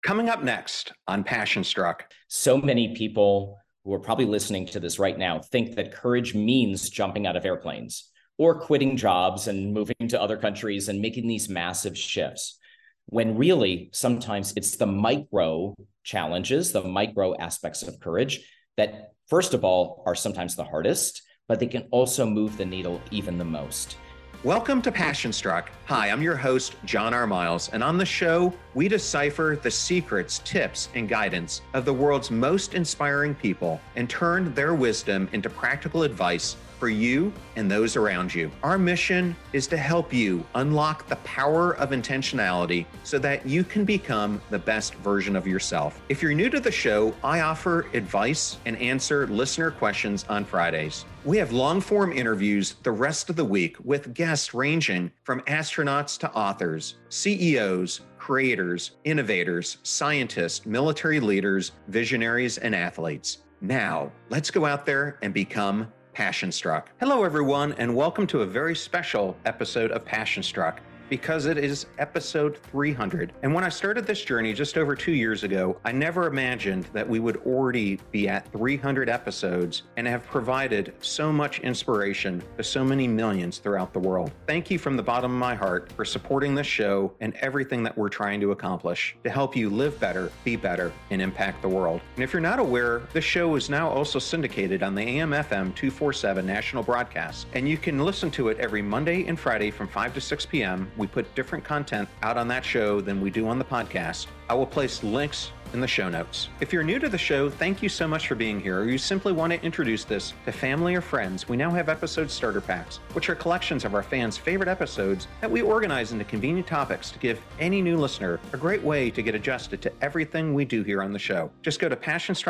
Coming up next on Passion Struck. So many people who are probably listening to this right now think that courage means jumping out of airplanes or quitting jobs and moving to other countries and making these massive shifts. When really, sometimes it's the micro challenges, the micro aspects of courage that, first of all, are sometimes the hardest, but they can also move the needle even the most. Welcome to Passion Struck. Hi, I'm your host, John R. Miles, and on the show, we decipher the secrets, tips, and guidance of the world's most inspiring people and turn their wisdom into practical advice for you and those around you. Our mission is to help you unlock the power of intentionality so that you can become the best version of yourself. If you're new to the show, I offer advice and answer listener questions on Fridays. We have long-form interviews the rest of the week with guests ranging from astronauts to authors, CEOs, creators, innovators, scientists, military leaders, visionaries, and athletes. Now, let's go out there and become Passion Struck. Hello, everyone, and welcome to a very special episode of Passion Struck, because it is episode 300. And when I started this journey just over 2 years ago, I never imagined that we would already be at 300 episodes and have provided so much inspiration to so many millions throughout the world. Thank you from the bottom of my heart for supporting this show and everything that we're trying to accomplish to help you live better, be better, and impact the world. And if you're not aware, this show is now also syndicated on the AM/FM 247 national broadcast, and you can listen to it every Monday and Friday from 5 to 6 p.m. We put different content out on that show than we do on the podcast. I will place links in the show notes. If you're new to the show, thank you so much for being here, or you simply want to introduce this to family or friends, we now have episode starter packs, which are collections of our fans' favorite episodes that we organize into convenient topics to give any new listener a great way to get adjusted to everything we do here on the show. Just go to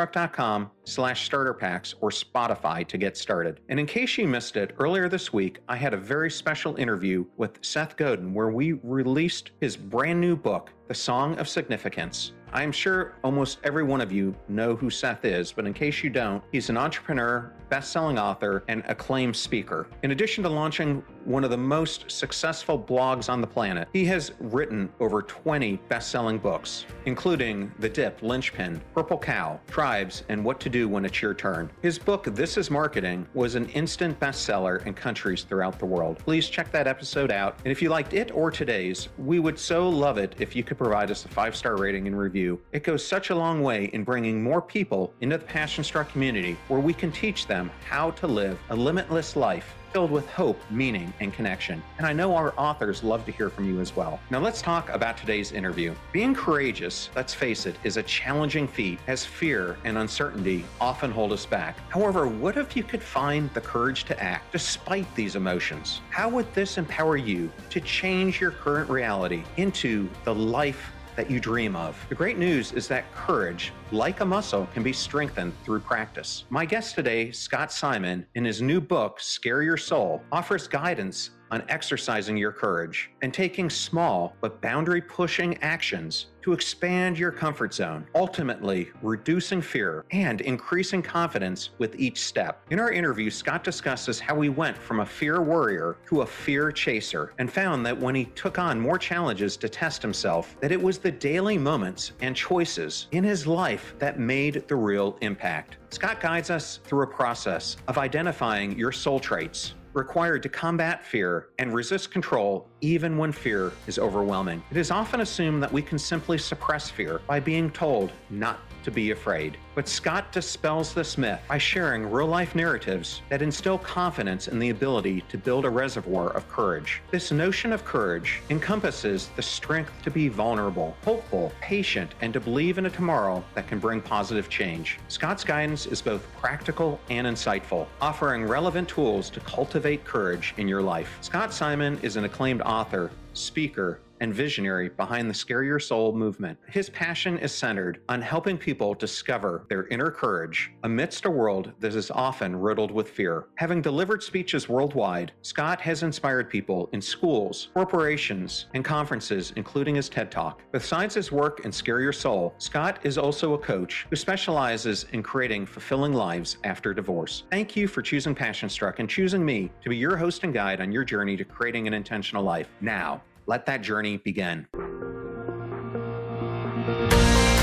passionstruck.com/starter packs or Spotify to get started. And in case you missed it, earlier this week, I had a very special interview with Seth Godin where we released his brand new book, The Song of Significance. I'm sure almost every one of you know who Seth is, but in case you don't, he's an entrepreneur, best-selling author, and acclaimed speaker. In addition to launching one of the most successful blogs on the planet, he has written over 20 best-selling books, including The Dip, Linchpin, Purple Cow, Tribes, and What to Do When It's Your Turn. His book, This Is Marketing, was an instant bestseller in countries throughout the world. Please check that episode out. And if you liked it or today's, we would so love it if you could provide us a 5-star rating and review. It goes such a long way in bringing more people into the Passion Struck community, where we can teach them how to live a limitless life filled with hope, meaning, and connection. And I know our authors love to hear from you as well. Now let's talk about today's interview. Being courageous, let's face it, is a challenging feat, as fear and uncertainty often hold us back. However, what if you could find the courage to act despite these emotions? How would this empower you to change your current reality into the life that you dream of? The great news is that courage, like a muscle, can be strengthened through practice. My guest today, Scott Simon, in his new book, Scare Your Soul, offers guidance on exercising your courage and taking small but boundary-pushing actions to expand your comfort zone, ultimately reducing fear and increasing confidence with each step. In our interview, Scott discusses how he went from a fear warrior to a fear chaser and found that when he took on more challenges to test himself, that it was the daily moments and choices in his life that made the real impact. Scott guides us through a process of identifying your soul traits required to combat fear and resist control even when fear is overwhelming. It is often assumed that we can simply suppress fear by being told not to be afraid. But Scott dispels this myth by sharing real-life narratives that instill confidence in the ability to build a reservoir of courage. This notion of courage encompasses the strength to be vulnerable, hopeful, patient, and to believe in a tomorrow that can bring positive change. Scott's guidance is both practical and insightful, offering relevant tools to cultivate courage in your life. Scott Simon is an acclaimed author, speaker, and visionary behind the Scare Your Soul movement. His passion is centered on helping people discover their inner courage amidst a world that is often riddled with fear. Having delivered speeches worldwide, Scott has inspired people in schools, corporations, and conferences, including his TED Talk. Besides his work in Scare Your Soul, Scott is also a coach who specializes in creating fulfilling lives after divorce. Thank you for choosing Passion Struck and choosing me to be your host and guide on your journey to creating an intentional life. Now, let that journey begin.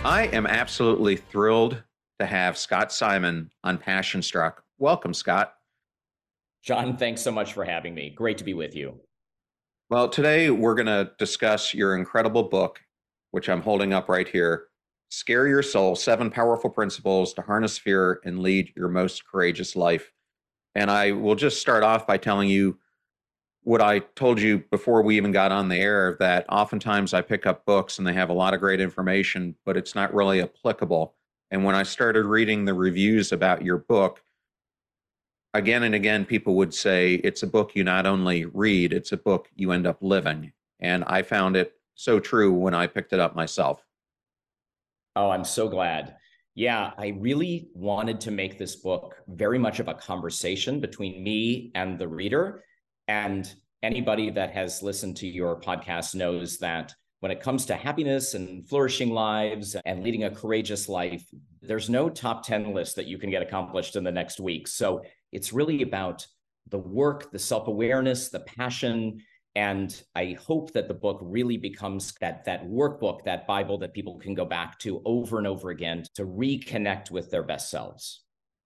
I am absolutely thrilled to have Scott Simon on Passion Struck. Welcome, Scott. John, thanks so much for having me. Great to be with you. Well, today we're going to discuss your incredible book, which I'm holding up right here, Scare Your Soul, 7 Powerful Principles to Harness Fear and Lead Your Most Courageous Life. And I will just start off by telling you what I told you before we even got on the air, that oftentimes I pick up books and they have a lot of great information, but it's not really applicable. And when I started reading the reviews about your book, again and again, people would say it's a book you not only read, it's a book you end up living. And I found it so true when I picked it up myself. Oh, I'm so glad. Yeah, I really wanted to make this book very much of a conversation between me and the reader. And anybody that has listened to your podcast knows that when it comes to happiness and flourishing lives and leading a courageous life, there's no top 10 list that you can get accomplished in the next week. So it's really about the work, the self-awareness, the passion. And I hope that the book really becomes that workbook, that Bible that people can go back to over and over again to reconnect with their best selves.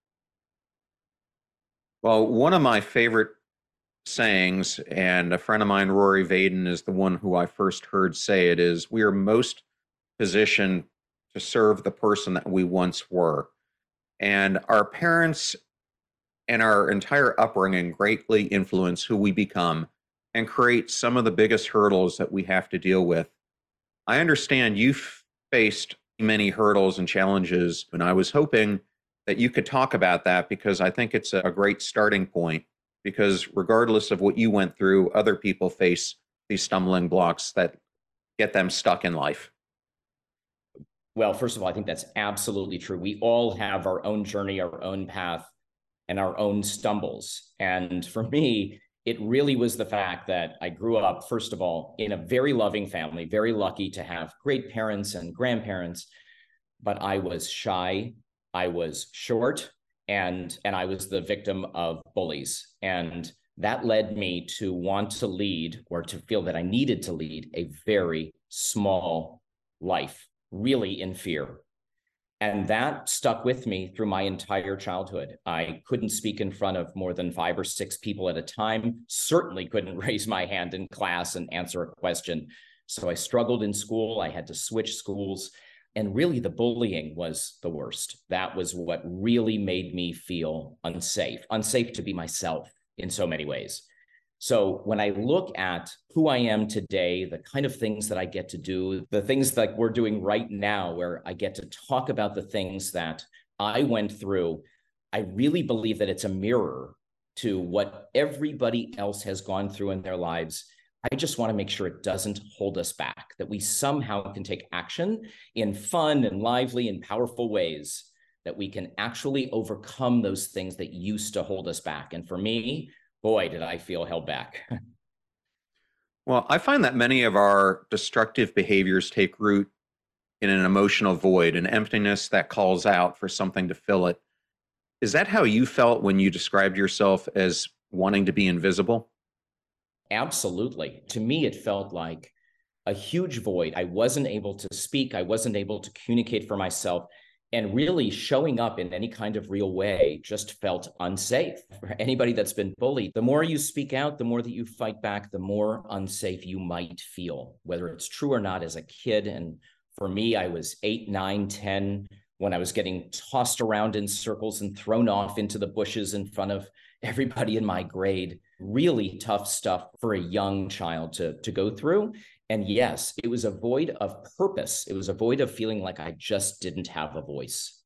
Well, one of my favorite sayings, and a friend of mine, Rory Vaden, is the one who I first heard say it, is we are most positioned to serve the person that we once were. And our parents and our entire upbringing greatly influence who we become and create some of the biggest hurdles that we have to deal with. I understand you've faced many hurdles and challenges, and I was hoping that you could talk about that because I think it's a great starting point. Because regardless of what you went through, other people face these stumbling blocks that get them stuck in life. Well, first of all, I think that's absolutely true. We all have our own journey, our own path, and our own stumbles. And for me, it really was the fact that I grew up, first of all, in a very loving family, very lucky to have great parents and grandparents, but I was shy, I was short, and I was the victim of bullies. And that led me to want to lead, or to feel that I needed to lead, a very small life, really in fear. And that stuck with me through my entire childhood. I couldn't speak in front of more than 5 or 6 people at a time, certainly couldn't raise my hand in class and answer a question. So I struggled in school. I had to switch schools. And really, the bullying was the worst. That was what really made me feel unsafe to be myself in so many ways. So when I look at who I am today, the kind of things that I get to do, the things that we're doing right now, where I get to talk about the things that I went through, I really believe that it's a mirror to what everybody else has gone through in their lives. I just want to make sure it doesn't hold us back, that we somehow can take action in fun and lively and powerful ways, that we can actually overcome those things that used to hold us back. And for me, boy, did I feel held back. Well, I find that many of our destructive behaviors take root in an emotional void, an emptiness that calls out for something to fill it. Is that how you felt when you described yourself as wanting to be invisible? Absolutely. To me, it felt like a huge void. I wasn't able to speak. I wasn't able to communicate for myself. And really showing up in any kind of real way just felt unsafe. For anybody that's been bullied, the more you speak out, the more that you fight back, the more unsafe you might feel, whether it's true or not as a kid. And for me, I was 8, 9, 10 when I was getting tossed around in circles and thrown off into the bushes in front of everybody in my grade. Really tough stuff for a young child to go through. And yes, it was a void of purpose. It was a void of feeling like I just didn't have a voice.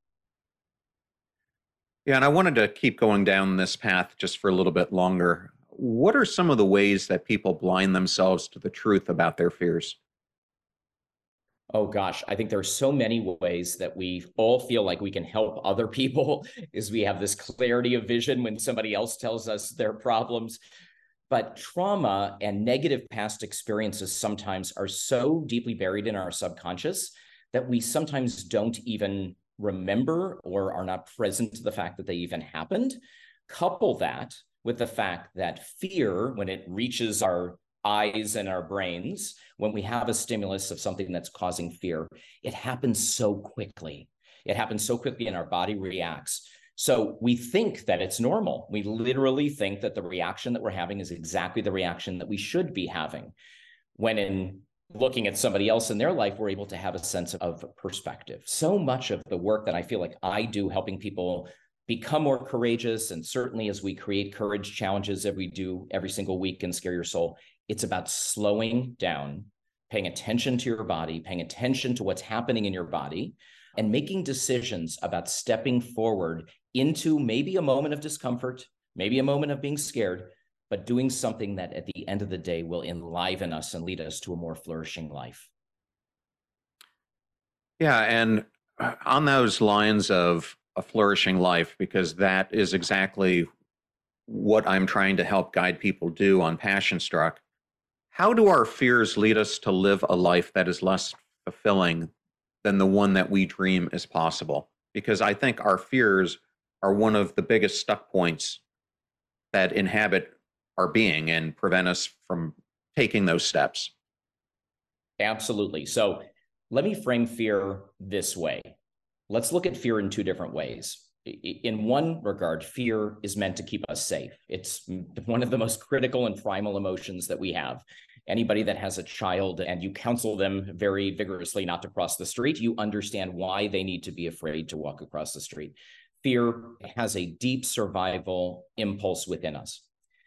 Yeah, and I wanted to keep going down this path just for a little bit longer. What are some of the ways that people blind themselves to the truth about their fears? Oh gosh, I think there are so many ways that we all feel like we can help other people is we have this clarity of vision when somebody else tells us their problems. But trauma and negative past experiences sometimes are so deeply buried in our subconscious that we sometimes don't even remember or are not present to the fact that they even happened. Couple that with the fact that fear, when it reaches our eyes and our brains, when we have a stimulus of something that's causing fear, it happens so quickly. It happens so quickly and our body reacts. So we think that it's normal. We literally think that the reaction that we're having is exactly the reaction that we should be having. When in looking at somebody else in their life, we're able to have a sense of perspective. So much of the work that I feel like I do helping people become more courageous, and certainly as we create courage challenges that we do every single week in Scare Your Soul, it's about slowing down, paying attention to your body, paying attention to what's happening in your body, and making decisions about stepping forward into maybe a moment of discomfort, maybe a moment of being scared, but doing something that at the end of the day will enliven us and lead us to a more flourishing life. Yeah, and on those lines of a flourishing life, because that is exactly what I'm trying to help guide people do on Passion Struck. How do our fears lead us to live a life that is less fulfilling than the one that we dream is possible? Because I think our fears are one of the biggest stuck points that inhabit our being and prevent us from taking those steps. Absolutely. So let me frame fear this way. Let's look at fear in two different ways. In one regard, fear is meant to keep us safe. It's one of the most critical and primal emotions that we have. Anybody that has a child and you counsel them very vigorously not to cross the street, you understand why they need to be afraid to walk across the street. Fear has a deep survival impulse within us.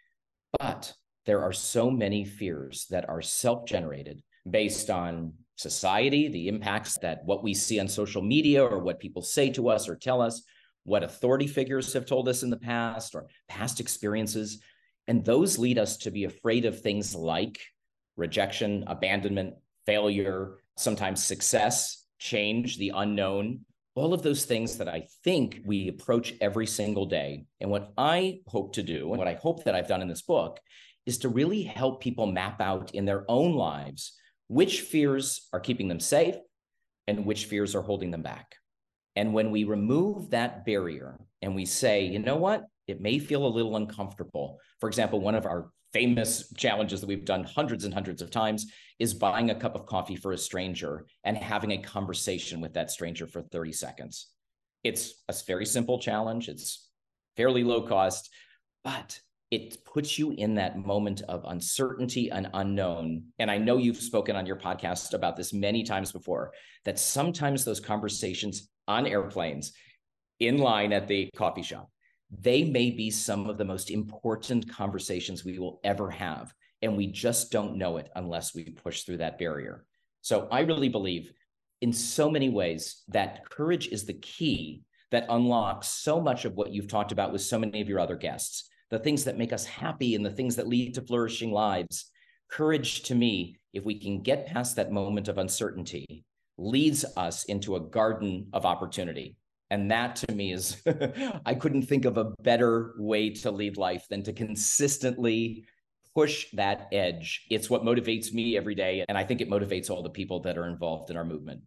But there are so many fears that are self-generated based on society, the impacts that what we see on social media or what people say to us or tell us, what authority figures have told us in the past or past experiences. And those lead us to be afraid of things like rejection, abandonment, failure, sometimes success, change, the unknown, all of those things that I think we approach every single day. And what I hope to do, and what I hope that I've done in this book, is to really help people map out in their own lives which fears are keeping them safe and which fears are holding them back. And when we remove that barrier and we say, you know what, it may feel a little uncomfortable. For example, one of our famous challenges that we've done hundreds and hundreds of times is buying a cup of coffee for a stranger and having a conversation with that stranger for 30 seconds. It's a very simple challenge. It's fairly low cost, but it puts you in that moment of uncertainty and unknown. And I know you've spoken on your podcast about this many times before, that sometimes those conversations on airplanes, in line at the coffee shop, they may be some of the most important conversations we will ever have. And we just don't know it unless we push through that barrier. So I really believe in so many ways that courage is the key that unlocks so much of what you've talked about with so many of your other guests, the things that make us happy and the things that lead to flourishing lives. Courage, to me, if we can get past that moment of uncertainty, leads us into a garden of opportunity. And that to me is, I couldn't think of a better way to lead life than to consistently push that edge. It's what motivates me every day. And I think it motivates all the people that are involved in our movement.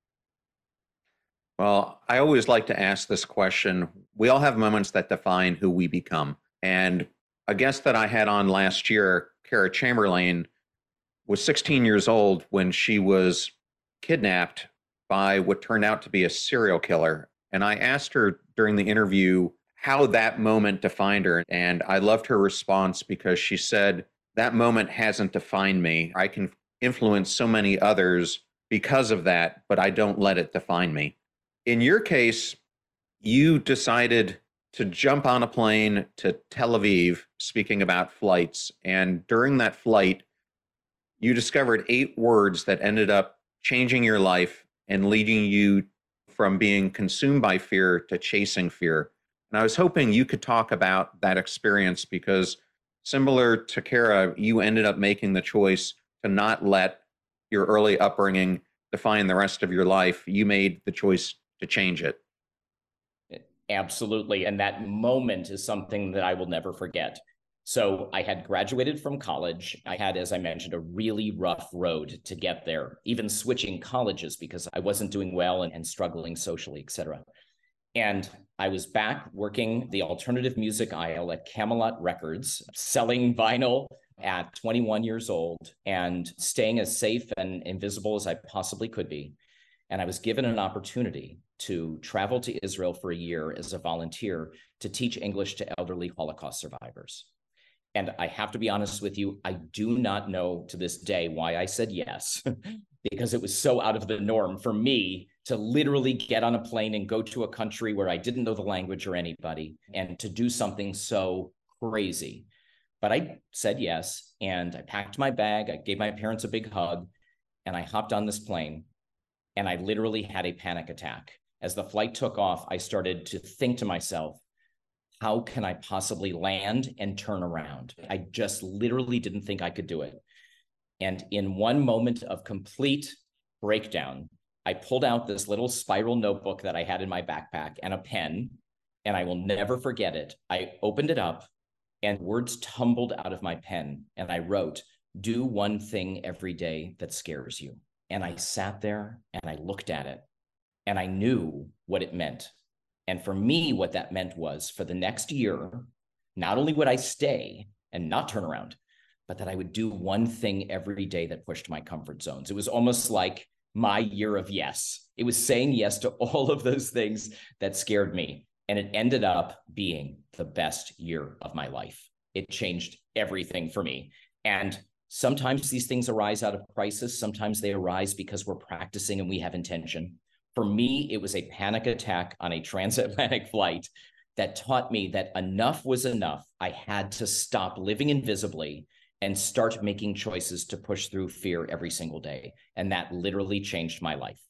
Well, I always like to ask this question. We all have moments that define who we become. And a guest that I had on last year, Kara Chamberlain, was 16 years old when she was kidnapped by what turned out to be a serial killer. And I asked her during the interview how that moment defined her. And I loved her response because she said, that moment hasn't defined me. I can influence so many others because of that, but I don't let it define me. In your case, you decided to jump on a plane to Tel Aviv, speaking about flights. And during that flight, you discovered 8 words that ended up changing your life and leading you from being consumed by fear to chasing fear. And I was hoping you could talk about that experience because similar to Kara, you ended up making the choice to not let your early upbringing define the rest of your life. You made the choice to change it. Absolutely. And that moment is something that I will never forget. So I had graduated from college. I had, as I mentioned, a really rough road to get there, even switching colleges because I wasn't doing well and struggling socially, et cetera. And I was back working the alternative music aisle at Camelot Records, selling vinyl, at 21 years old and staying as safe and invisible as I possibly could be. And I was given an opportunity to travel to Israel for a year as a volunteer to teach English to elderly Holocaust survivors. And I have to be honest with you, I do not know to this day why I said yes, because it was so out of the norm for me to literally get on a plane and go to a country where I didn't know the language or anybody and to do something so crazy. But I said yes, and I packed my bag, I gave my parents a big hug, and I hopped on this plane, and I literally had a panic attack. As the flight took off, I started to think to myself, how can I possibly land and turn around? I just literally didn't think I could do it. And in one moment of complete breakdown, I pulled out this little spiral notebook that I had in my backpack and a pen, and I will never forget it. I opened it up and words tumbled out of my pen, and I wrote, "Do one thing every day that scares you." And I sat there and I looked at it and I knew what it meant. And for me, what that meant was for the next year, not only would I stay and not turn around, but that I would do one thing every day that pushed my comfort zones. It was almost like my year of yes. It was saying yes to all of those things that scared me. And it ended up being the best year of my life. It changed everything for me. And sometimes these things arise out of crisis. Sometimes they arise because we're practicing and we have intention. For me, it was a panic attack on a transatlantic flight that taught me that enough was enough. I had to stop living invisibly and start making choices to push through fear every single day. And that literally changed my life.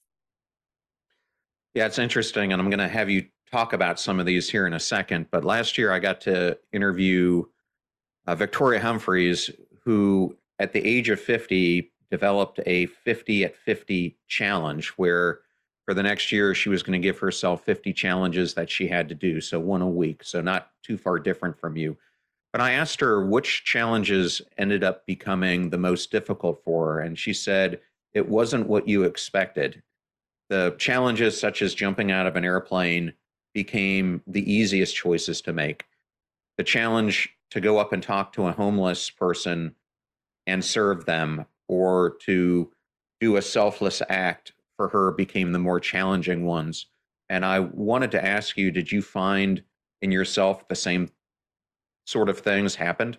Yeah, it's interesting. And I'm going to have you talk about some of these here in a second. But last year, I got to interview Victoria Humphreys, who at the age of 50 developed a 50 at 50 challenge where for the next year, she was going to give herself 50 challenges that she had to do. So one a week. So not too far different from you. But I asked her which challenges ended up becoming the most difficult for her. And she said it wasn't what you expected. The challenges, such as jumping out of an airplane, became the easiest choices to make. The challenge to go up and talk to a homeless person and serve them, or to do a selfless act for her, became the more challenging ones. And I wanted to ask you, did you find in yourself the same sort of things happened?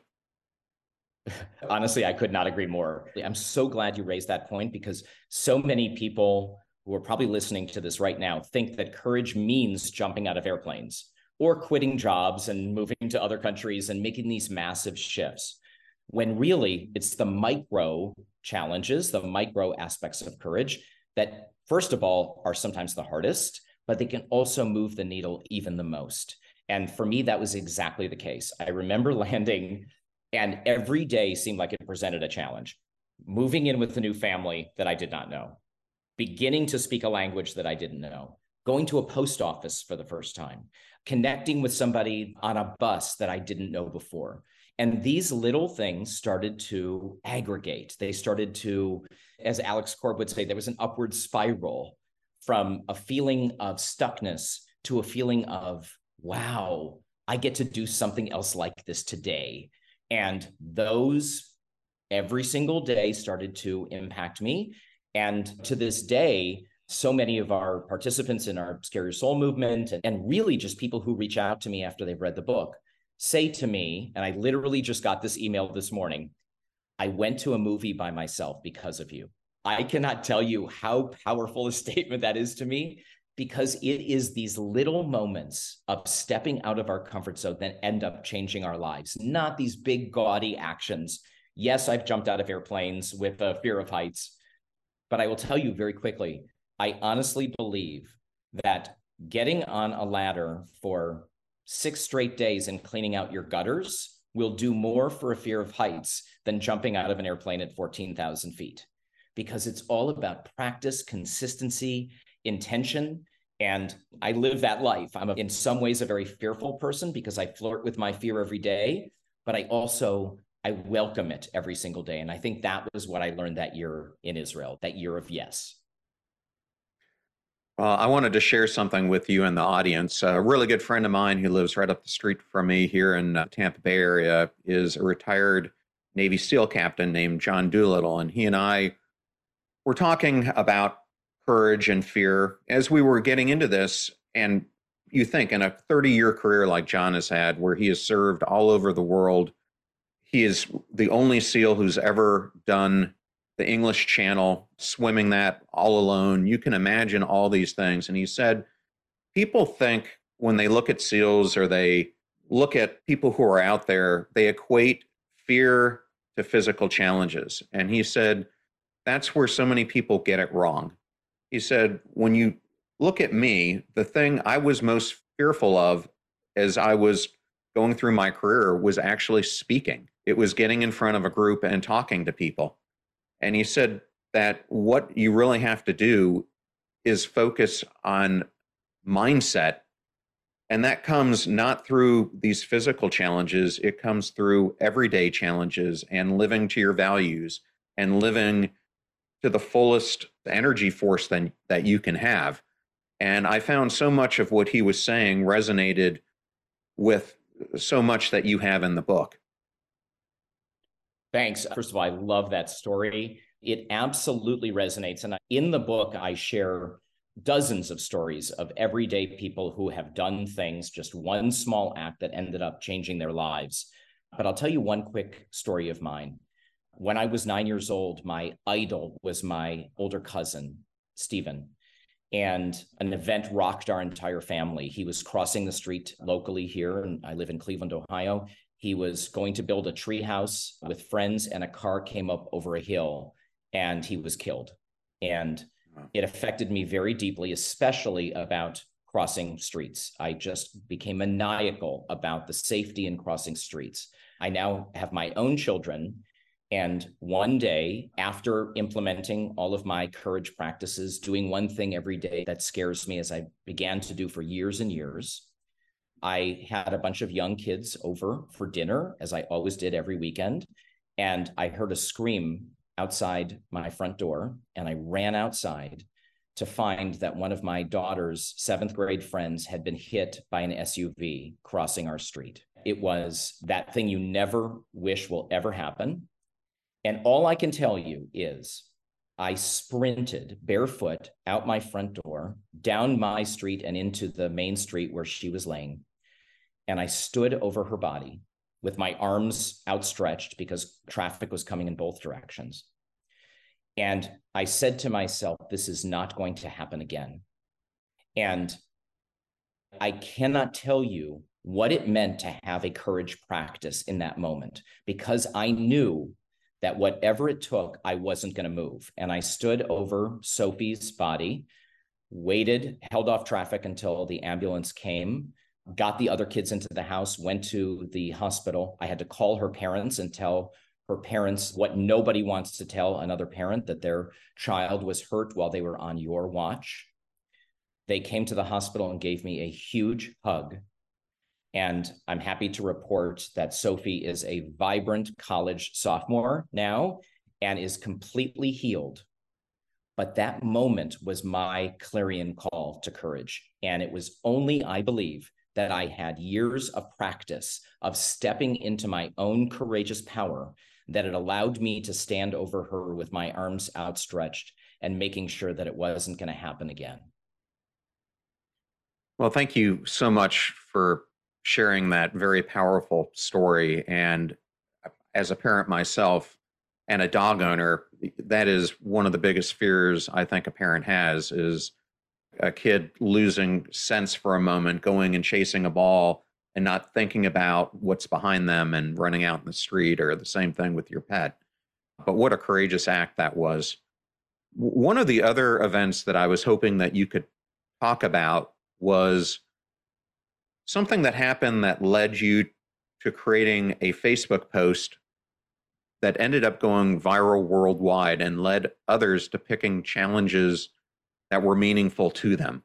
Honestly, I could not agree more. I'm so glad you raised that point because so many people who are probably listening to this right now think that courage means jumping out of airplanes or quitting jobs and moving to other countries and making these massive shifts, when really it's the micro challenges, the micro aspects of courage that, first of all, are sometimes the hardest, but they can also move the needle even the most. And for me, that was exactly the case. I remember landing, and every day seemed like it presented a challenge. Moving in with a new family that I did not know, beginning to speak a language that I didn't know, going to a post office for the first time, connecting with somebody on a bus that I didn't know before. And these little things started to aggregate. They started to, as Alex Korb would say, there was an upward spiral from a feeling of stuckness to a feeling of, wow, I get to do something else like this today. And those every single day started to impact me. And to this day, so many of our participants in our Scare Your Soul movement, and really just people who reach out to me after they've read the book, say to me, and I literally just got this email this morning, I went to a movie by myself because of you. I cannot tell you how powerful a statement that is to me, because it is these little moments of stepping out of our comfort zone that end up changing our lives, not these big gaudy actions. Yes, I've jumped out of airplanes with a fear of heights, but I will tell you very quickly, I honestly believe that getting on a ladder for 6 straight days and cleaning out your gutters will do more for a fear of heights than jumping out of an airplane at 14,000 feet, because it's all about practice, consistency, intention. And I live that life. I'm in some ways a very fearful person because I flirt with my fear every day, but I welcome it every single day. And I think that was what I learned that year in Israel, that year of yes. I wanted to share something with you and the audience. A really good friend of mine who lives right up the street from me here in Tampa Bay area is a retired Navy SEAL captain named John Doolittle. And he and I were talking about courage and fear as we were getting into this. And you think in a 30-year career like John has had, where he has served all over the world, he is the only SEAL who's ever done the English Channel, swimming that all alone. You can imagine all these things. And he said, people think when they look at SEALs or they look at people who are out there, they equate fear to physical challenges. And he said, that's where so many people get it wrong. He said, when you look at me, the thing I was most fearful of as I was going through my career was actually speaking. It was getting in front of a group and talking to people. And he said that what you really have to do is focus on mindset. And that comes not through these physical challenges, it comes through everyday challenges and living to your values and living to the fullest energy force that you can have. And I found so much of what he was saying resonated with so much that you have in the book. Thanks. First of all, I love that story. It absolutely resonates. And in the book, I share dozens of stories of everyday people who have done things, just one small act that ended up changing their lives. But I'll tell you one quick story of mine. When I was 9 years old, my idol was my older cousin, Stephen. And an event rocked our entire family. He was crossing the street locally here, and I live in Cleveland, Ohio. He was going to build a treehouse with friends, and a car came up over a hill, and he was killed. And it affected me very deeply, especially about crossing streets. I just became maniacal about the safety in crossing streets. I now have my own children. And one day, after implementing all of my courage practices, doing one thing every day that scares me, as I began to do for years and years, I had a bunch of young kids over for dinner, as I always did every weekend. And I heard a scream outside my front door, and I ran outside to find that one of my daughter's 7th grade friends had been hit by an SUV crossing our street. It was that thing you never wish will ever happen. And all I can tell you is I sprinted barefoot out my front door, down my street and into the main street where she was laying. And I stood over her body with my arms outstretched because traffic was coming in both directions. And I said to myself, this is not going to happen again. And I cannot tell you what it meant to have a courage practice in that moment, because I knew that whatever it took, I wasn't going to move. And I stood over Sophie's body, waited, held off traffic until the ambulance came, got the other kids into the house, went to the hospital. I had to call her parents and tell her parents what nobody wants to tell another parent, that their child was hurt while they were on your watch. They came to the hospital and gave me a huge hug. And I'm happy to report that Sophie is a vibrant college sophomore now and is completely healed. But that moment was my clarion call to courage. And it was only, I believe, that I had years of practice of stepping into my own courageous power that it allowed me to stand over her with my arms outstretched and making sure that it wasn't going to happen again. Well, thank you so much for sharing that very powerful story. And as a parent myself and a dog owner, that is one of the biggest fears I think a parent has, is a kid losing sense for a moment, going and chasing a ball and not thinking about what's behind them and running out in the street, or the same thing with your pet. But what a courageous act that was. One of the other events that I was hoping that you could talk about was something that happened that led you to creating a Facebook post that ended up going viral worldwide and led others to picking challenges that were meaningful to them.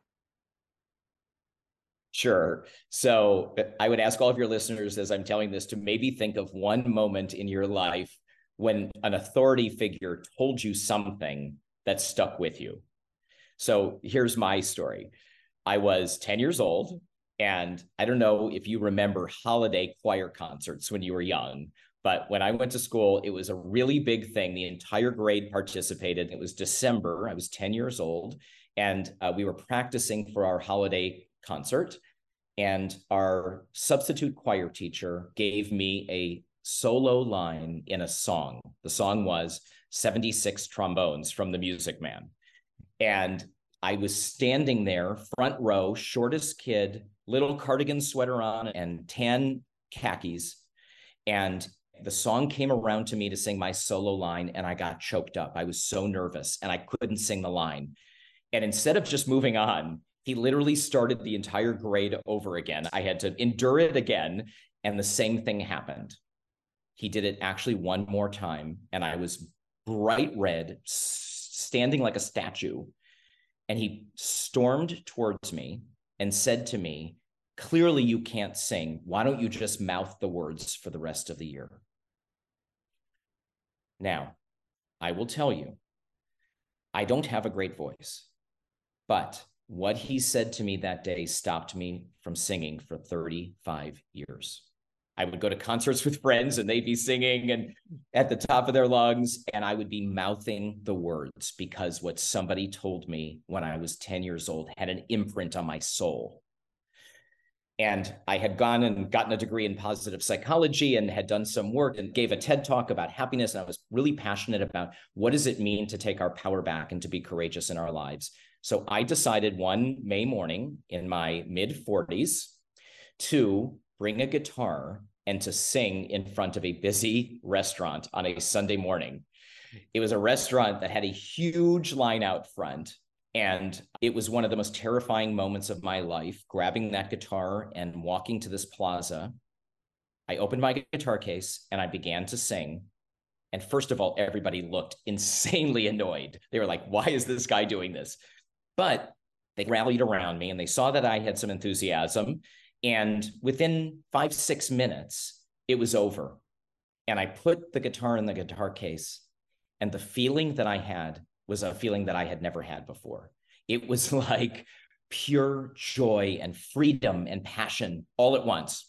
Sure. So I would ask all of your listeners, as I'm telling this, to maybe think of one moment in your life when an authority figure told you something that stuck with you. So here's my story. I was 10 years old, and I don't know if you remember holiday choir concerts when you were young, But when I went to school, it was a really big thing. The entire grade participated. It was December. I was 10 years old, and we were practicing for our holiday concert. And our substitute choir teacher gave me a solo line in a song. The song was 76 Trombones from The Music Man. And I was standing there, front row, shortest kid, little cardigan sweater on and tan khakis. And the song came around to me to sing my solo line, and I got choked up. I was so nervous and I couldn't sing the line. And instead of just moving on, he literally started the entire grade over again. I had to endure it again, and the same thing happened. He did it actually one more time, and I was bright red, standing like a statue. And he stormed towards me and said to me, "Clearly you can't sing. Why don't you just mouth the words for the rest of the year?" Now, I will tell you, I don't have a great voice, but what he said to me that day stopped me from singing for 35 years. I would go to concerts with friends and they'd be singing and at the top of their lungs, and I would be mouthing the words because what somebody told me when I was 10 years old had an imprint on my soul. And I had gone and gotten a degree in positive psychology and had done some work and gave a TED talk about happiness. And I was really passionate about what does it mean to take our power back and to be courageous in our lives. So I decided one May morning in my mid-40s to bring a guitar and to sing in front of a busy restaurant on a Sunday morning. It was a restaurant that had a huge line out front. And it was one of the most terrifying moments of my life, grabbing that guitar and walking to this plaza. I opened my guitar case and I began to sing. And first of all, everybody looked insanely annoyed. They were like, "Why is this guy doing this?" But they rallied around me and they saw that I had some enthusiasm. And within 5-6 minutes, it was over. And I put the guitar in the guitar case. And the feeling that I had was a feeling that I had never had before. It was like pure joy and freedom and passion all at once.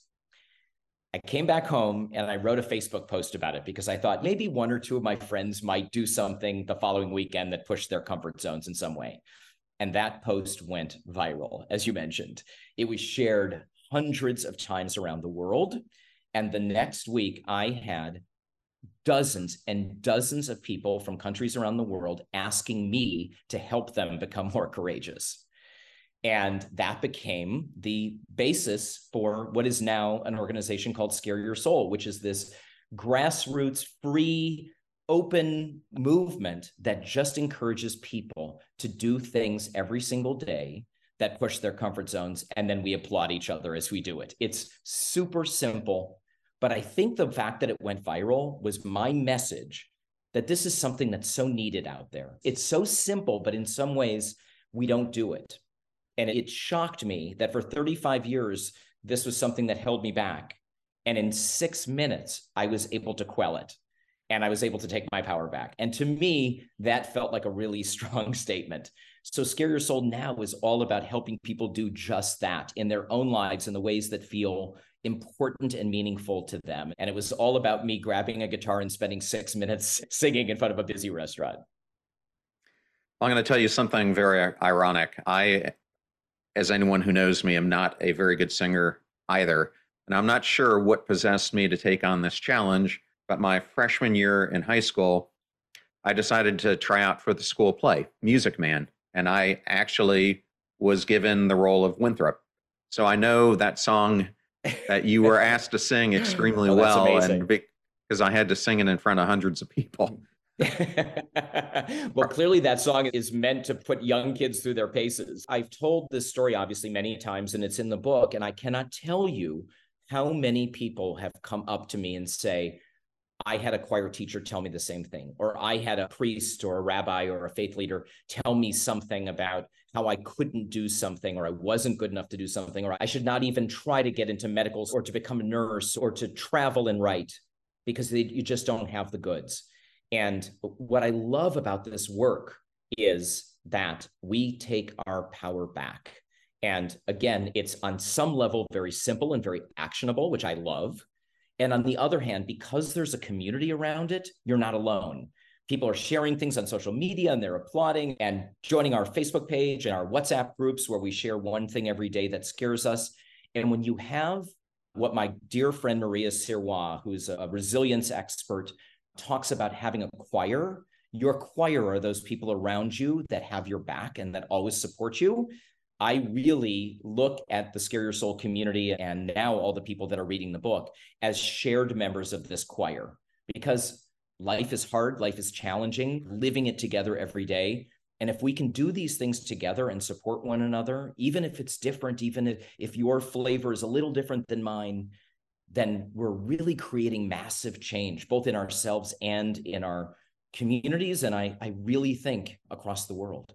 I came back home and I wrote a Facebook post about it because I thought maybe one or two of my friends might do something the following weekend that pushed their comfort zones in some way. And that post went viral, as you mentioned. It was shared hundreds of times around the world. And the next week, I had dozens and dozens of people from countries around the world asking me to help them become more courageous. And that became the basis for what is now an organization called Scare Your Soul, which is this grassroots, free, open movement that just encourages people to do things every single day that push their comfort zones. And then we applaud each other as we do it. It's super simple. But I think the fact that it went viral was my message that this is something that's so needed out there. It's so simple, but in some ways, we don't do it. And it shocked me that for 35 years, this was something that held me back. And in 6 minutes, I was able to quell it. And I was able to take my power back. And to me, that felt like a really strong statement. So Scare Your Soul now is all about helping people do just that in their own lives in the ways that feel important and meaningful to them. And it was all about me grabbing a guitar and spending 6 minutes singing in front of a busy restaurant. I'm going to tell you something very ironic. I, as anyone who knows me, am not a very good singer either. And I'm not sure what possessed me to take on this challenge, but my freshman year in high school, I decided to try out for the school play, Music Man. And I actually was given the role of Winthrop. So I know that song that you were asked to sing extremely well, amazing. and because I had to sing it in front of hundreds of people. Well, clearly that song is meant to put young kids through their paces. I've told this story obviously many times, and it's in the book, and I cannot tell you how many people have come up to me and say, "I had a choir teacher tell me the same thing," or "I had a priest or a rabbi or a faith leader tell me something about how I couldn't do something, or I wasn't good enough to do something, or I should not even try to get into medicals or to become a nurse or to travel and write because you just don't have the goods." And what I love about this work is that we take our power back. And again, it's on some level very simple and very actionable, which I love. And on the other hand, because there's a community around it, you're not alone. People are sharing things on social media and they're applauding and joining our Facebook page and our WhatsApp groups where we share one thing every day that scares us. And when you have what my dear friend Maria Sirois, who's a resilience expert, talks about having a choir, your choir are those people around you that have your back and that always support you. I really look at the Scare Your Soul community and now all the people that are reading the book as shared members of this choir, because life is hard, life is challenging, living it together every day. And if we can do these things together and support one another, even if it's different, even if your flavor is a little different than mine, then we're really creating massive change, both in ourselves and in our communities. And I really think across the world.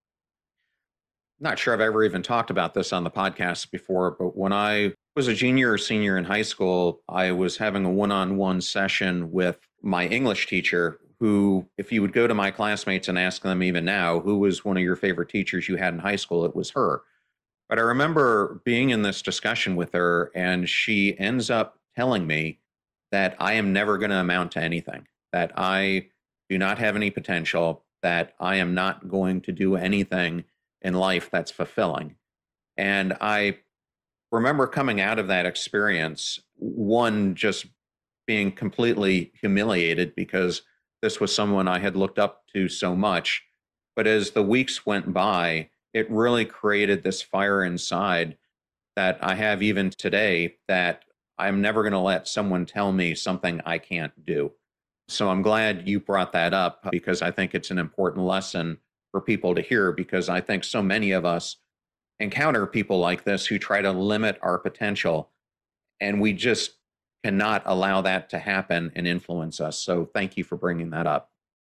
Not sure I've ever even talked about this on the podcast before, but when I was a junior or senior in high school, I was having a one-on-one session with my English teacher who, if you would go to my classmates and ask them even now, who was one of your favorite teachers you had in high school, it was her. But I remember being in this discussion with her, and she ends up telling me that I am never going to amount to anything, that I do not have any potential, that I am not going to do anything in life that's fulfilling. And I remember coming out of that experience, one, just being completely humiliated because this was someone I had looked up to so much. But as the weeks went by, it really created this fire inside that I have even today, that I'm never going to let someone tell me something I can't do. So I'm glad you brought that up, because I think it's an important lesson for people to hear, because I think so many of us encounter people like this who try to limit our potential, and we just cannot allow that to happen and influence us. So thank you for bringing that up.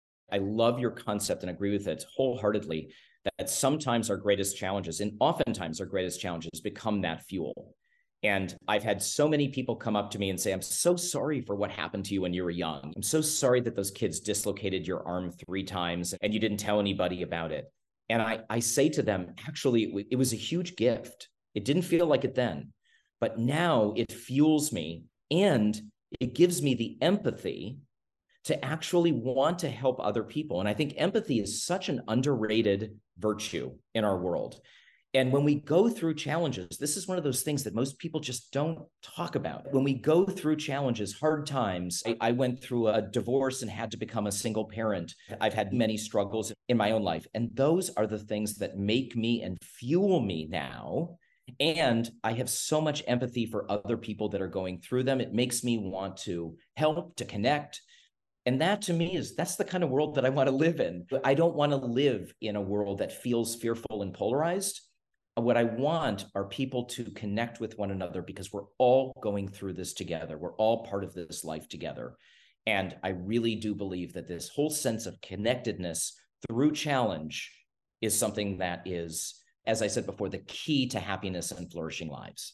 I love your concept and agree with it wholeheartedly, that sometimes our greatest challenges, and oftentimes our greatest challenges, become that fuel. And I've had so many people come up to me and say, I'm so sorry for what happened to you when you were young. I'm so sorry that those kids dislocated your arm 3 times and you didn't tell anybody about it. And I say to them, actually, it was a huge gift. It didn't feel like it then, but now it fuels me and it gives me the empathy to actually want to help other people. And I think empathy is such an underrated virtue in our world. And when we go through challenges, this is one of those things that most people just don't talk about. When we go through challenges, hard times, I went through a divorce and had to become a single parent. I've had many struggles in my own life. And those are the things that make me and fuel me now. And I have so much empathy for other people that are going through them. It makes me want to help, to connect. And that to me that's the kind of world that I want to live in. I don't want to live in a world that feels fearful and polarized. What I want are people to connect with one another, because we're all going through this together. We're all part of this life together. And I really do believe that this whole sense of connectedness through challenge is something that is, as I said before, the key to happiness and flourishing lives.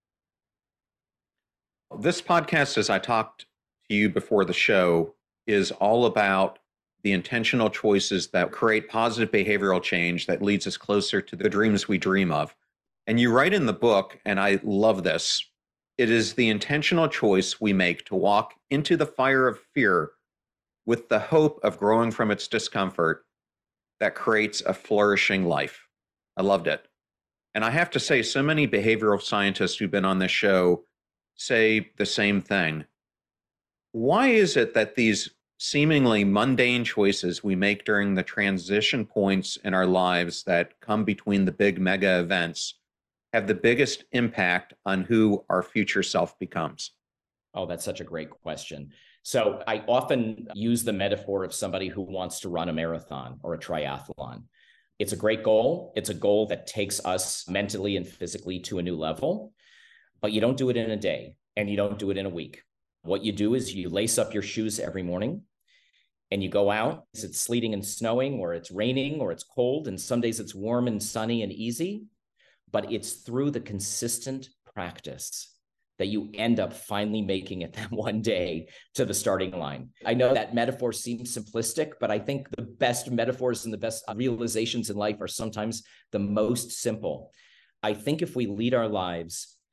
This podcast, as I talked to you before the show, is all about the intentional choices that create positive behavioral change that leads us closer to the dreams we dream of. And you write in the book, and I love this, it is the intentional choice we make to walk into the fire of fear with the hope of growing from its discomfort that creates a flourishing life. I loved it. And I have to say, so many behavioral scientists who've been on this show say the same thing. Why is it that these seemingly mundane choices we make during the transition points in our lives that come between the big mega events have the biggest impact on who our future self becomes? Oh, that's such a great question. So I often use the metaphor of somebody who wants to run a marathon or a triathlon. It's a great goal. It's a goal that takes us mentally and physically to a new level, but you don't do it in a day and you don't do it in a week. What you do is you lace up your shoes every morning and you go out. It's sleeting and snowing, or it's raining, or it's cold. And some days it's warm and sunny and easy, but it's through the consistent practice that you end up finally making it that one day to the starting line. I know that metaphor seems simplistic, but I think the best metaphors and the best realizations in life are sometimes the most simple. I think if we lead our lives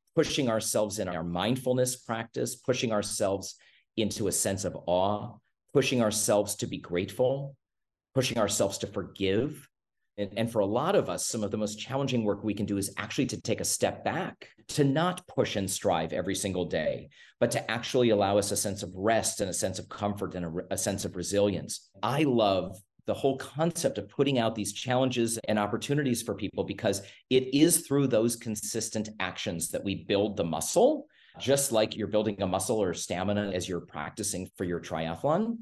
pushing ourselves in our mindfulness practice, pushing ourselves into a sense of awe, pushing ourselves to be grateful, pushing ourselves to forgive. And for a lot of us, some of the most challenging work we can do is actually to take a step back, to not push and strive every single day, but to actually allow us a sense of rest and a sense of comfort and a sense of resilience. I love the whole concept of putting out these challenges and opportunities for people, because it is through those consistent actions that we build the muscle, just like you're building a muscle or stamina as you're practicing for your triathlon.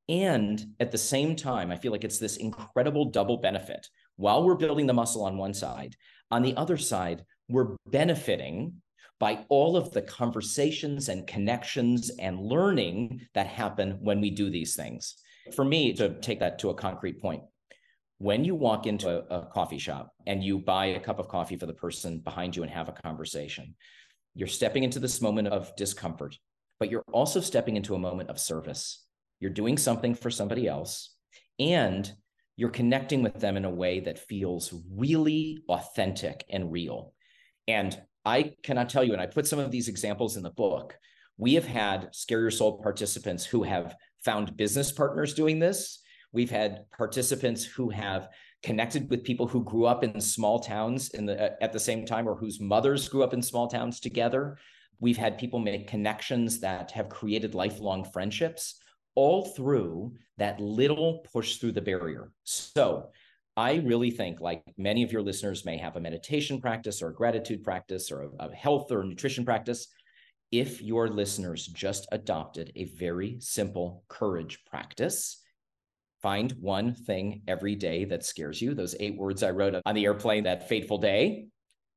And at the same time, I feel like it's this incredible double benefit. While we're building the muscle on one side, on the other side, we're benefiting by all of the conversations and connections and learning that happen when we do these things. For me, to take that to a concrete point, when you walk into a coffee shop and you buy a cup of coffee for the person behind you and have a conversation, you're stepping into this moment of discomfort, but you're also stepping into a moment of service. You're doing something for somebody else, and you're connecting with them in a way that feels really authentic and real. And I cannot tell you, and I put some of these examples in the book, we have had Scare Your Soul participants who have found business partners doing this. We've had participants who have connected with people who grew up in small towns at the same time, or whose mothers grew up in small towns together. We've had people make connections that have created lifelong friendships, all through that little push through the barrier. So I really think, like many of your listeners may have a meditation practice or a gratitude practice or a health or nutrition practice. If your listeners just adopted a very simple courage practice, find one thing every day that scares you, those 8 words I wrote on the airplane that fateful day,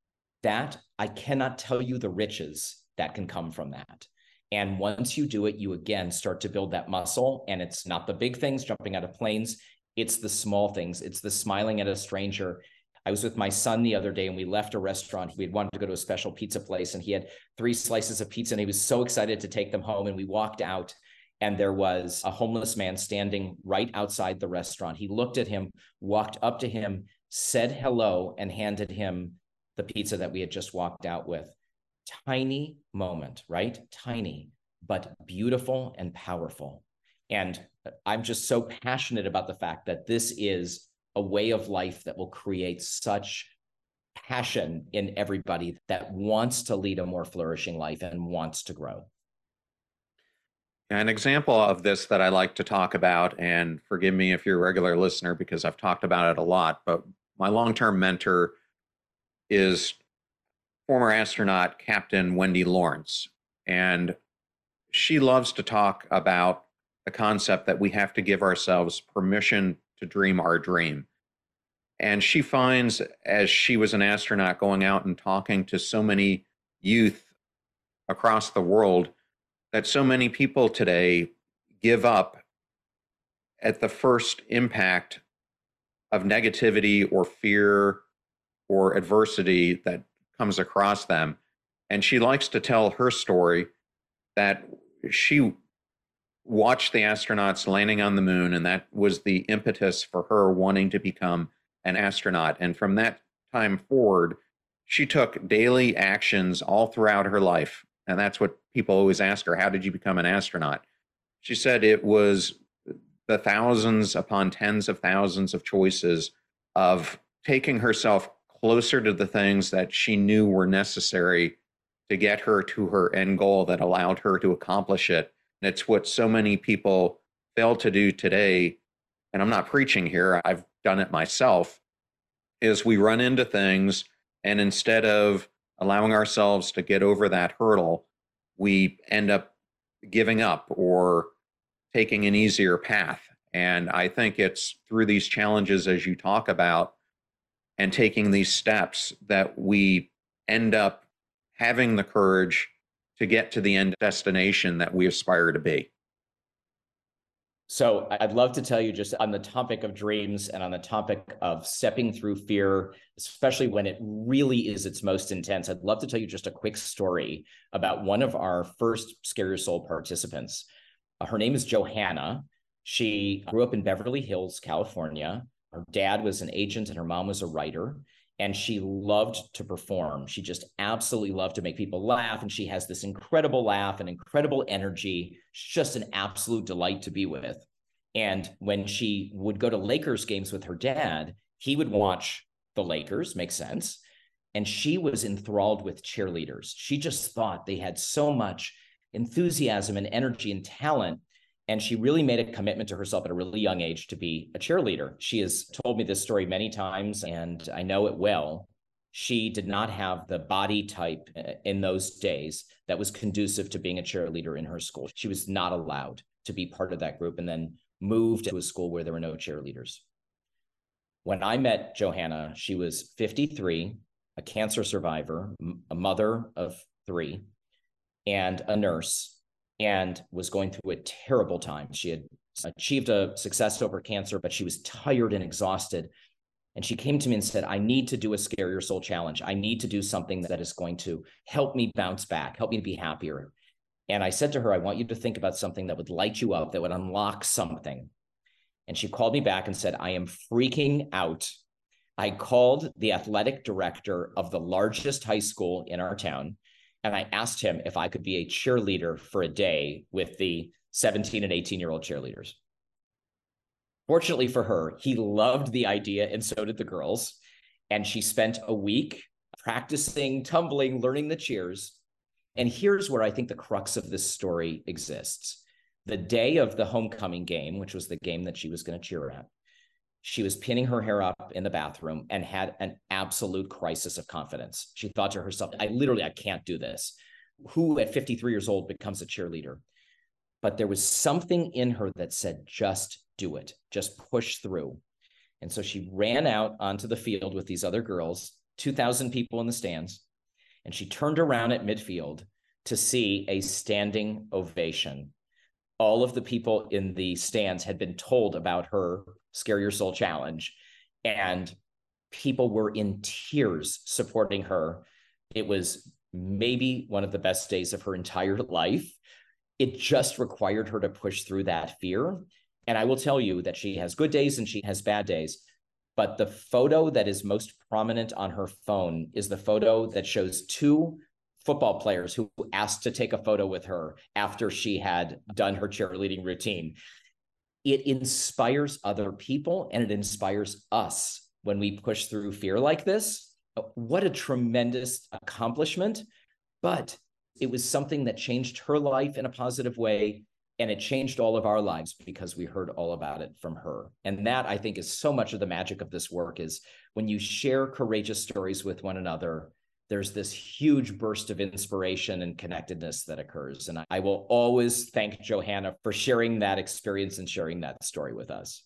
that I cannot tell you the riches that can come from that. And once you do it, you again start to build that muscle. And it's not the big things, jumping out of planes. It's the small things. It's the smiling at a stranger. I was with my son the other day and we left a restaurant. We had wanted to go to a special pizza place and he had 3 slices of pizza and he was so excited to take them home. And we walked out and there was a homeless man standing right outside the restaurant. He looked at him, walked up to him, said hello, and handed him the pizza that we had just walked out with. Tiny moment, right? Tiny, but beautiful and powerful. And I'm just so passionate about the fact that this is a way of life that will create such passion in everybody that wants to lead a more flourishing life and wants to grow. An example of this that I like to talk about, and forgive me if you're a regular listener because I've talked about it a lot, but my long-term mentor is former astronaut Captain Wendy Lawrence. And she loves to talk about the concept that we have to give ourselves permission to dream our dream. And she finds, as she was an astronaut going out and talking to so many youth across the world, that so many people today give up at the first impact of negativity or fear or adversity that comes across them. And she likes to tell her story that she watched the astronauts landing on the moon, and that was the impetus for her wanting to become an astronaut. And from that time forward, she took daily actions all throughout her life. And that's what people always ask her, how did you become an astronaut? She said it was the thousands upon tens of thousands of choices of taking herself closer to the things that she knew were necessary to get her to her end goal that allowed her to accomplish it. And it's what so many people fail to do today. And I'm not preaching here, I've done it myself, is we run into things and instead of allowing ourselves to get over that hurdle, we end up giving up or taking an easier path. And I think it's through these challenges, as you talk about, and taking these steps that we end up having the courage to get to the end destination that we aspire to be. So I'd love to tell you, just on the topic of dreams and on the topic of stepping through fear, especially when it really is its most intense, I'd love to tell you just a quick story about one of our first Scare Your Soul participants. Her name is Johanna. She grew up in Beverly Hills, California. Her dad was an agent and her mom was a writer. and she loved to perform. She just absolutely loved to make people laugh. And she has this incredible laugh and incredible energy. She's just an absolute delight to be with. And when she would go to Lakers games with her dad, he would watch the Lakers, makes sense. And she was enthralled with cheerleaders. She just thought they had so much enthusiasm and energy and talent. And she really made a commitment to herself at a really young age to be a cheerleader. She has told me this story many times, and I know it well. She did not have the body type in those days that was conducive to being a cheerleader in her school. She was not allowed to be part of that group, and then moved to a school where there were no cheerleaders. When I met Johanna, she was 53, a cancer survivor, a mother of 3, and a nurse, and was going through a terrible time. She had achieved a success over cancer, but she was tired and exhausted. And she came to me and said, I need to do a Scare Your Soul challenge. I need to do something that is going to help me bounce back, help me to be happier. And I said to her, I want you to think about something that would light you up, that would unlock something. And she called me back and said, I am freaking out. I called the athletic director of the largest high school in our town, and I asked him if I could be a cheerleader for a day with the 17 and 18-year-old cheerleaders. Fortunately for her, he loved the idea, and so did the girls. And she spent a week practicing, tumbling, learning the cheers. And here's where I think the crux of this story exists. The day of the homecoming game, which was the game that she was going to cheer at, she was pinning her hair up in the bathroom and had an absolute crisis of confidence. She thought to herself, I can't do this. Who at 53 years old becomes a cheerleader? But there was something in her that said, just do it, just push through. And so she ran out onto the field with these other girls, 2,000 people in the stands, and she turned around at midfield to see a standing ovation. All of the people in the stands had been told about her Scare Your Soul challenge, and people were in tears supporting her. It was maybe one of the best days of her entire life. It just required her to push through that fear. And I will tell you that she has good days and she has bad days. But the photo that is most prominent on her phone is the photo that shows 2 football players who asked to take a photo with her after she had done her cheerleading routine. It inspires other people, and it inspires us when we push through fear like this. What a tremendous accomplishment. But it was something that changed her life in a positive way, and it changed all of our lives because we heard all about it from her. And that, I think, is so much of the magic of this work, is when you share courageous stories with one another, there's this huge burst of inspiration and connectedness that occurs. And I will always thank Johanna for sharing that experience and sharing that story with us.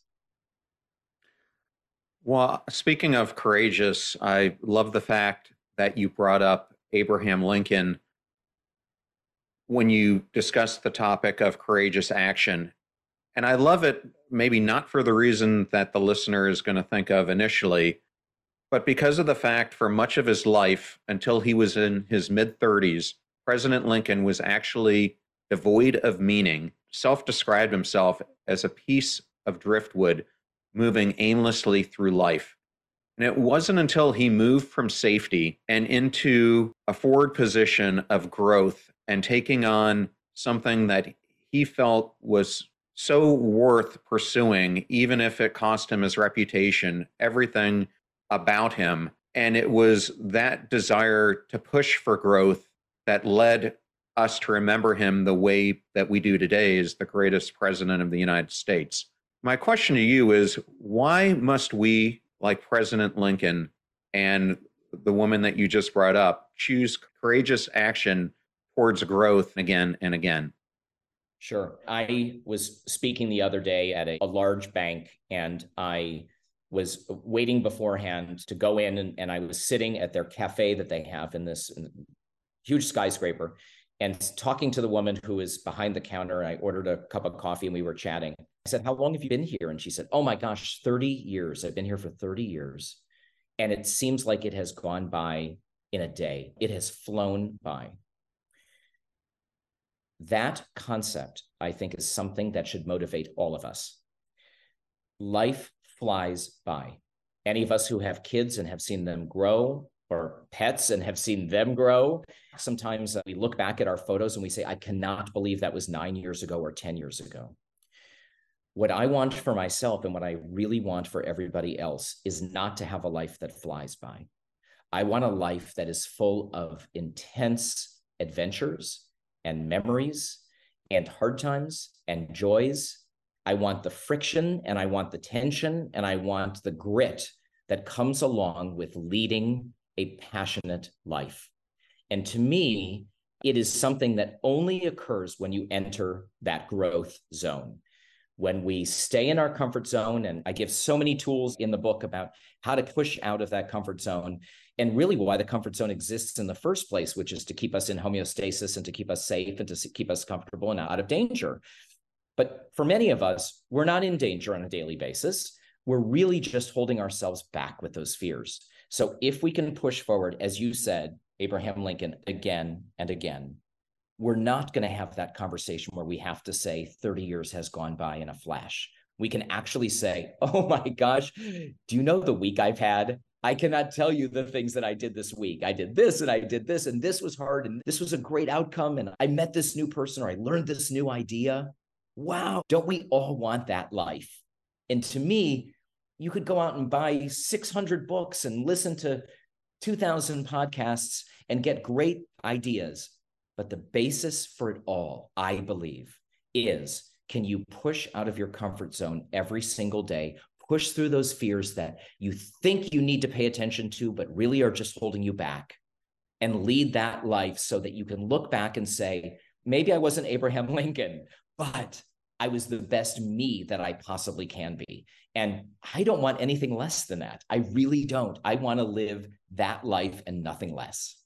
Well, speaking of courageous, I love the fact that you brought up Abraham Lincoln when you discussed the topic of courageous action. And I love it, maybe not for the reason that the listener is going to think of initially, but because of the fact for much of his life, until he was in his mid-30s, President Lincoln was actually devoid of meaning, self-described himself as a piece of driftwood moving aimlessly through life. And it wasn't until he moved from safety and into a forward position of growth and taking on something that he felt was so worth pursuing, even if it cost him his reputation, everything about him. And it was that desire to push for growth that led us to remember him the way that we do today as the greatest president of the United States. My question to you is, why must we, like President Lincoln and the woman that you just brought up, choose courageous action towards growth again and again? Sure. I was speaking the other day at a large bank, and I was waiting beforehand to go in, and I was sitting at their cafe that they have in this huge skyscraper and talking to the woman who was behind the counter. I ordered a cup of coffee and we were chatting. I said, how long have you been here? And she said, oh my gosh, 30 years. I've been here for 30 years. And it seems like it has gone by in a day. It has flown by. That concept, I think, is something that should motivate all of us. Life flies by. Any of us who have kids and have seen them grow, or pets and have seen them grow, sometimes we look back at our photos and we say, I cannot believe that was 9 years ago or 10 years ago. What I want for myself and what I really want for everybody else is not to have a life that flies by. I want a life that is full of intense adventures and memories and hard times and joys. I want the friction and I want the tension and I want the grit that comes along with leading a passionate life. And to me, it is something that only occurs when you enter that growth zone. When we stay in our comfort zone, and I give so many tools in the book about how to push out of that comfort zone and really why the comfort zone exists in the first place, which is to keep us in homeostasis and to keep us safe and to keep us comfortable and out of danger. But for many of us, we're not in danger on a daily basis. We're really just holding ourselves back with those fears. So if we can push forward, as you said, Abraham Lincoln, again and again, we're not going to have that conversation where we have to say 30 years has gone by in a flash. We can actually say, oh my gosh, do you know the week I've had? I cannot tell you the things that I did this week. I did this and I did this, and this was hard, and this was a great outcome, and I met this new person, or I learned this new idea. Wow, don't we all want that life? And to me, you could go out and buy 600 books and listen to 2,000 podcasts and get great ideas. But the basis for it all, I believe, is, can you push out of your comfort zone every single day, push through those fears that you think you need to pay attention to, but really are just holding you back, and lead that life so that you can look back and say, maybe I wasn't Abraham Lincoln, but I was the best me that I possibly can be. And I don't want anything less than that. I really don't. I want to live that life and nothing less.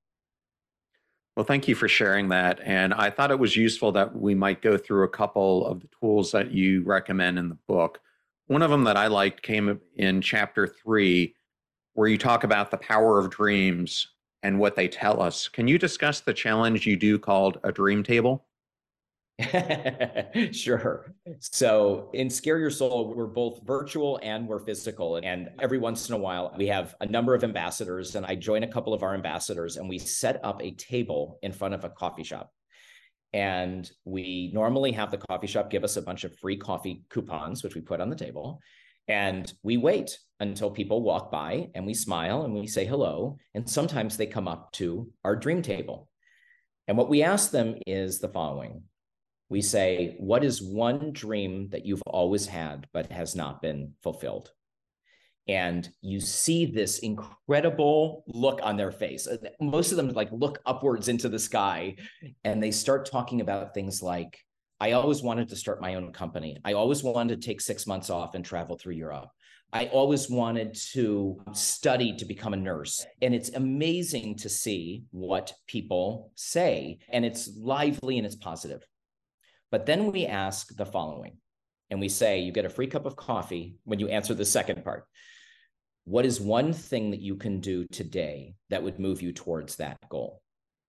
Well, thank you for sharing that. And I thought it was useful that we might go through a couple of the tools that you recommend in the book. One of them that I liked came in chapter 3, where you talk about the power of dreams and what they tell us. Can you discuss the challenge you do called a dream table? Sure. So in Scare Your Soul, we're both virtual and we're physical. And every once in a while, we have a number of ambassadors, and I join a couple of our ambassadors, and we set up a table in front of a coffee shop. And we normally have the coffee shop give us a bunch of free coffee coupons, which we put on the table. And we wait until people walk by, and we smile and we say hello. And sometimes they come up to our dream table. And what we ask them is the following. We say, what is one dream that you've always had but has not been fulfilled? And you see this incredible look on their face. Most of them like look upwards into the sky, and they start talking about things like, I always wanted to start my own company. I always wanted to take 6 months off and travel through Europe. I always wanted to study to become a nurse. And it's amazing to see what people say. And it's lively and it's positive. But then we ask the following, and we say, you get a free cup of coffee when you answer the second part. What is one thing that you can do today that would move you towards that goal?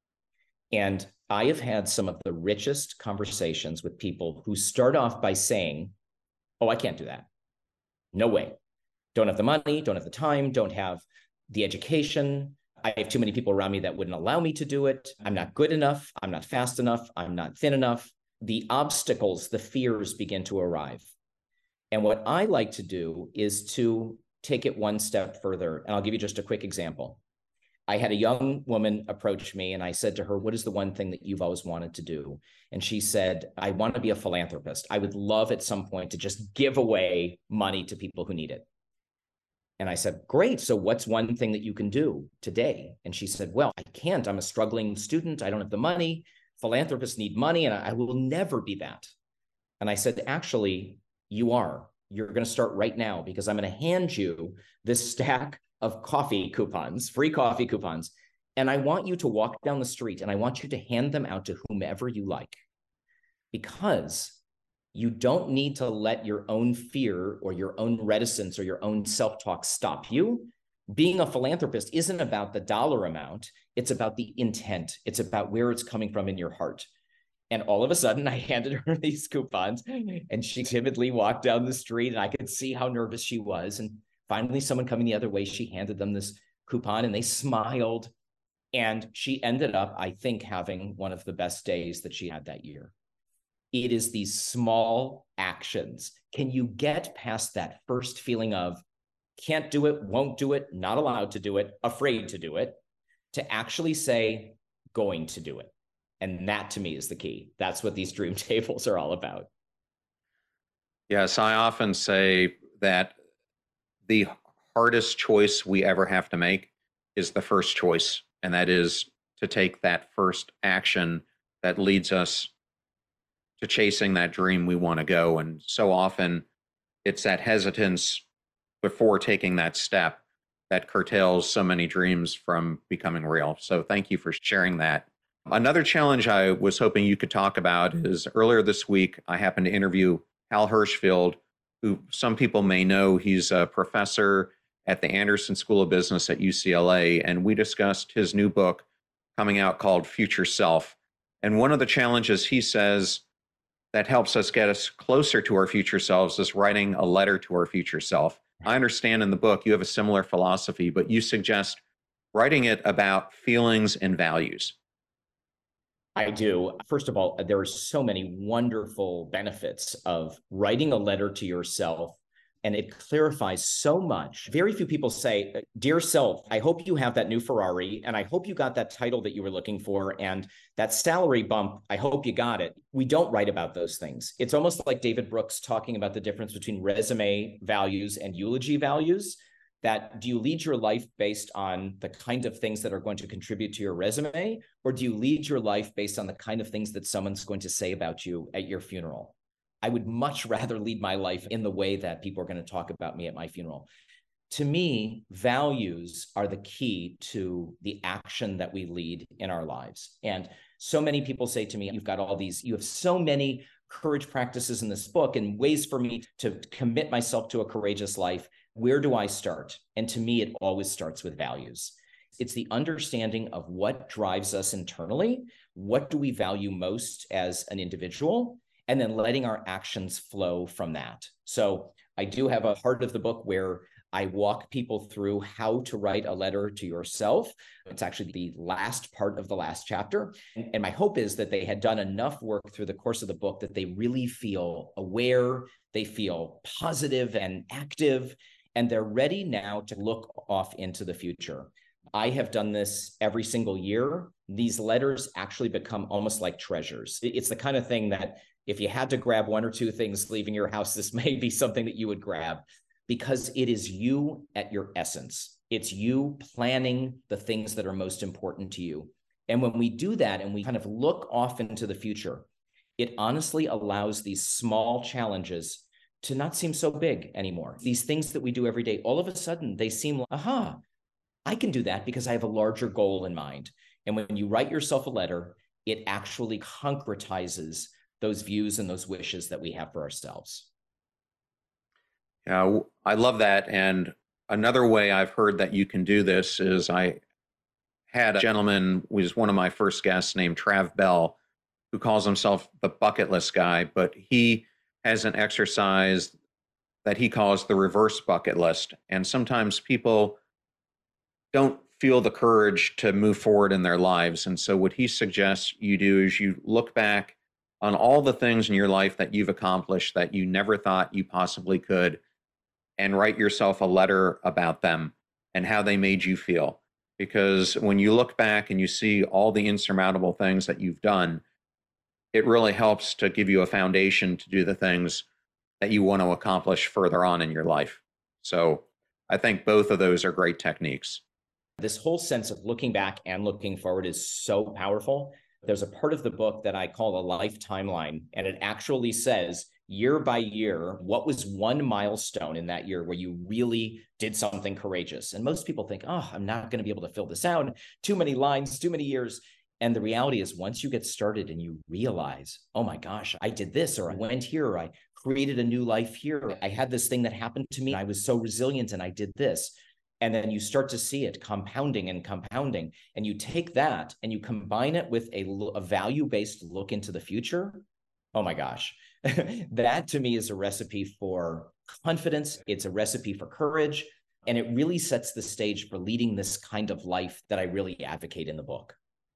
And I have had some of the richest conversations with people who start off by saying, oh, I can't do that. No way. Don't have the money, don't have the time, don't have the education. I have too many people around me that wouldn't allow me to do it. I'm not good enough. I'm not fast enough. I'm not thin enough. The obstacles, the fears begin to arrive. And what I like to do is to take it one step further. And I'll give you just a quick example. I had a young woman approach me, and I said to her, what is the one thing that you've always wanted to do? And she said, I want to be a philanthropist. I would love at some point to just give away money to people who need it. And I said, great. So what's one thing that you can do today? And she said, well, I can't. I'm a struggling student. I don't have the money. Philanthropists need money, and I will never be that. And I said, actually, you are. You're going to start right now, because I'm going to hand you this stack of coffee coupons, free coffee coupons. And I want you to walk down the street, and I want you to hand them out to whomever you like, because you don't need to let your own fear or your own reticence or your own self-talk stop you. Being a philanthropist isn't about the dollar amount. It's about the intent. It's about where it's coming from in your heart. And all of a sudden, I handed her these coupons, and she timidly walked down the street, and I could see how nervous she was. And finally someone coming the other way, she handed them this coupon and they smiled. And she ended up, I think, having one of the best days that she had that year. It is these small actions. Can you get past that first feeling of can't do it, won't do it, not allowed to do it, afraid to do it, to actually say, going to do it? And that to me is the key. That's what these dream tables are all about. Yes, I often say that the hardest choice we ever have to make is the first choice, and that is to take that first action that leads us to chasing that dream we want to go. And so often it's that hesitance before taking that step that curtails so many dreams from becoming real. So thank you for sharing that. Another challenge I was hoping you could talk about is earlier this week, I happened to interview Hal Hershfield, who some people may know. He's a professor at the Anderson School of Business at UCLA, and we discussed his new book coming out called Future Self. And one of the challenges he says that helps us get us closer to our future selves is writing a letter to our future self. I understand in the book you have a similar philosophy, but you suggest writing it about feelings and values. I do. First of all, there are so many wonderful benefits of writing a letter to yourself, and it clarifies so much. Very few people say, "Dear self, I hope you have that new Ferrari, and I hope you got that title that you were looking for, and that salary bump, I hope you got it." We don't write about those things. It's almost like David Brooks talking about the difference between resume values and eulogy values. That do you lead your life based on the kind of things that are going to contribute to your resume, or do you lead your life based on the kind of things that someone's going to say about you at your funeral? I would much rather lead my life in the way that people are going to talk about me at my funeral. To me, values are the key to the action that we lead in our lives. And so many people say to me, you have so many courage practices in this book and ways for me to commit myself to a courageous life. Where do I start? And to me, it always starts with values. It's the understanding of what drives us internally. What do we value most as an individual? And then letting our actions flow from that. So I do have a part of the book where I walk people through how to write a letter to yourself. It's actually the last part of the last chapter. And my hope is that they had done enough work through the course of the book that they really feel aware, they feel positive and active, and they're ready now to look off into the future. I have done this every single year. These letters actually become almost like treasures. It's the kind of thing that if you had to grab one or two things leaving your house, this may be something that you would grab, because it is you at your essence. It's you planning the things that are most important to you. And when we do that and we kind of look off into the future, it honestly allows these small challenges to not seem so big anymore. These things that we do every day, all of a sudden they seem like, aha, I can do that because I have a larger goal in mind. And when you write yourself a letter, it actually concretizes those views and those wishes that we have for ourselves. Yeah, I love that. And another way I've heard that you can do this is I had a gentleman who was one of my first guests named Trav Bell, who calls himself the bucket list guy, but he has an exercise that he calls the reverse bucket list. And sometimes people don't feel the courage to move forward in their lives. And so what he suggests you do is you look back on all the things in your life that you've accomplished that you never thought you possibly could, and write yourself a letter about them and how they made you feel. Because when you look back and you see all the insurmountable things that you've done, it really helps to give you a foundation to do the things that you want to accomplish further on in your life. So I think both of those are great techniques. This whole sense of looking back and looking forward is so powerful. There's a part of the book that I call a life timeline, and it actually says year by year, what was one milestone in that year where you really did something courageous? And most people think, oh, I'm not going to be able to fill this out. Too many lines, too many years. And the reality is once you get started and you realize, oh my gosh, I did this, or I went here, or I created a new life here. I had this thing that happened to me. I was so resilient and I did this. And then you start to see it compounding and compounding. And you take that and you combine it with a value-based look into the future. Oh my gosh. That to me is a recipe for confidence. It's a recipe for courage. And it really sets the stage for leading this kind of life that I really advocate in the book.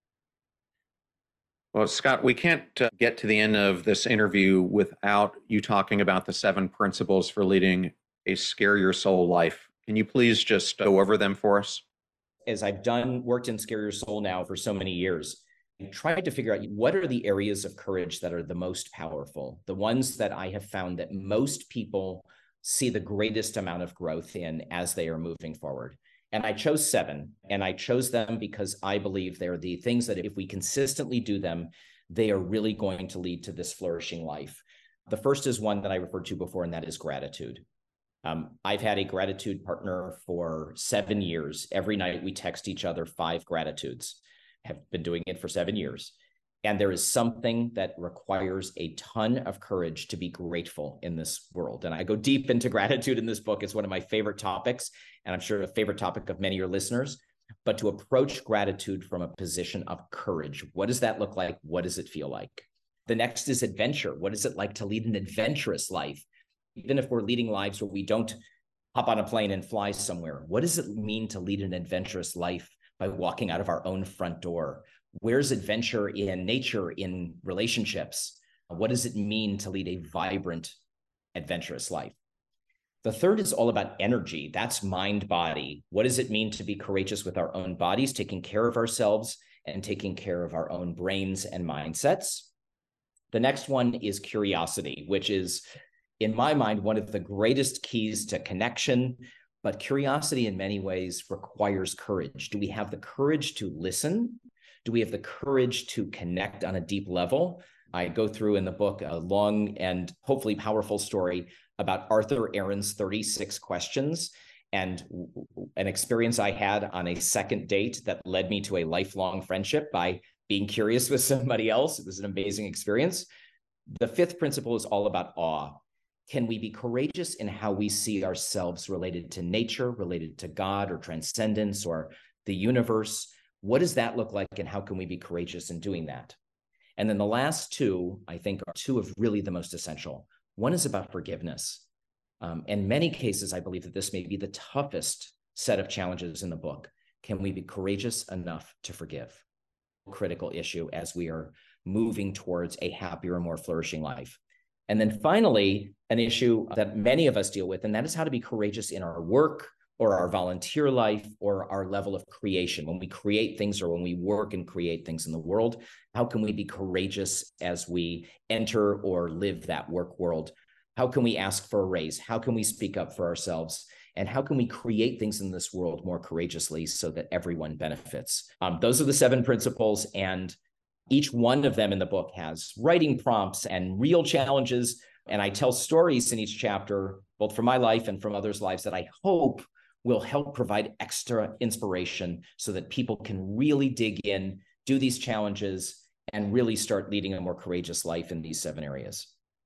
Well, Scott, we can't get to the end of this interview without you talking about the 7 principles for leading a Scare Your Soul life. Can you please just go over them for us? As I've worked in Scare Your Soul now for so many years, I tried to figure out what are the areas of courage that are the most powerful, the ones that I have found that most people see the greatest amount of growth in as they are moving forward. And I chose 7, and I chose them because I believe they're the things that if we consistently do them, they are really going to lead to this flourishing life. The first is one that I referred to before, and that is gratitude. I've had a gratitude partner for 7 years. Every night we text each other 5 gratitudes. Have been doing it for 7 years. And there is something that requires a ton of courage to be grateful in this world. And I go deep into gratitude in this book. It's one of my favorite topics, and I'm sure a favorite topic of many of your listeners. But to approach gratitude from a position of courage, what does that look like? What does it feel like? The next is adventure. What is it like to lead an adventurous life? Even if we're leading lives where we don't hop on a plane and fly somewhere, what does it mean to lead an adventurous life by walking out of our own front door? Where's adventure in nature, in relationships? What does it mean to lead a vibrant, adventurous life? The third is all about energy. That's mind, body. What does it mean to be courageous with our own bodies, taking care of ourselves and taking care of our own brains and mindsets? The next one is curiosity, which is, in my mind, one of the greatest keys to connection. But curiosity in many ways requires courage. Do we have the courage to listen? Do we have the courage to connect on a deep level? I go through in the book a long and hopefully powerful story about Arthur Aaron's 36 questions and an experience I had on a second date that led me to a lifelong friendship by being curious with somebody else. It was an amazing experience. The 5th principle is all about awe. Can we be courageous in how we see ourselves related to nature, related to God or transcendence or the universe? What does that look like, and how can we be courageous in doing that? And then the last 2, I think, are 2 of really the most essential. One is about forgiveness. In many cases, I believe that this may be the toughest set of challenges in the book. Can we be courageous enough to forgive? Critical issue as we are moving towards a happier, more flourishing life. And then finally, an issue that many of us deal with, and that is how to be courageous in our work or our volunteer life or our level of creation. When we create things or when we work and create things in the world, how can we be courageous as we enter or live that work world? How can we ask for a raise? How can we speak up for ourselves? And how can we create things in this world more courageously so that everyone benefits? Those are the 7 principles, and each one of them in the book has writing prompts and real challenges. And I tell stories in each chapter, both from my life and from others' lives, that I hope will help provide extra inspiration so that people can really dig in, do these challenges, and really start leading a more courageous life in these 7 areas.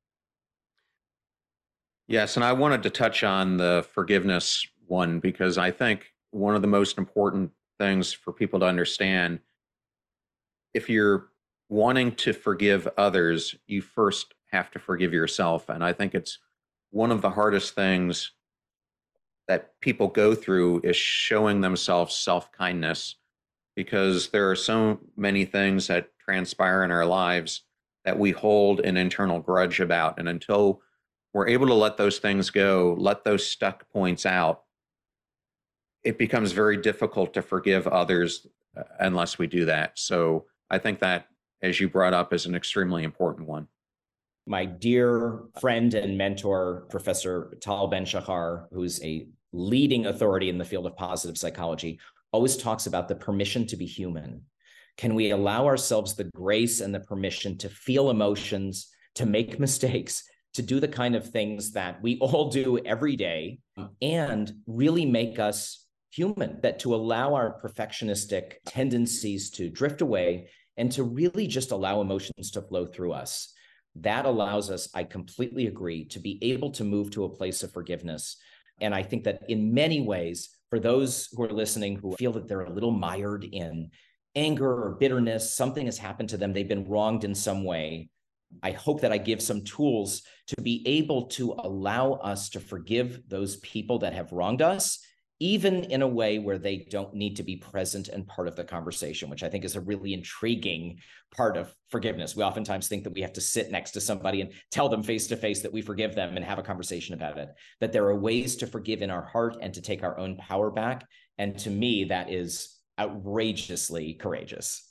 Yes, and I wanted to touch on the forgiveness one because I think one of the most important things for people to understand, if you're wanting to forgive others, you first have to forgive yourself. And I think it's one of the hardest things that people go through is showing themselves self-kindness, because there are so many things that transpire in our lives that we hold an internal grudge about. And until we're able to let those things go, let those stuck points out, it becomes very difficult to forgive others unless we do that. So I think that, as you brought up, is an extremely important one. My dear friend and mentor, Professor Tal Ben-Shahar, who's a leading authority in the field of positive psychology, always talks about the permission to be human. Can we allow ourselves the grace and the permission to feel emotions, to make mistakes, to do the kind of things that we all do every day, and really make us human, that to allow our perfectionistic tendencies to drift away and to really just allow emotions to flow through us. That allows us, I completely agree, to be able to move to a place of forgiveness. And I think that in many ways, for those who are listening who feel that they're a little mired in anger or bitterness, something has happened to them, they've been wronged in some way, I hope that I give some tools to be able to allow us to forgive those people that have wronged us even in a way where they don't need to be present and part of the conversation, which I think is a really intriguing part of forgiveness. We oftentimes think that we have to sit next to somebody and tell them face to face that we forgive them and have a conversation about it, that there are ways to forgive in our heart and to take our own power back. And to me, that is outrageously courageous.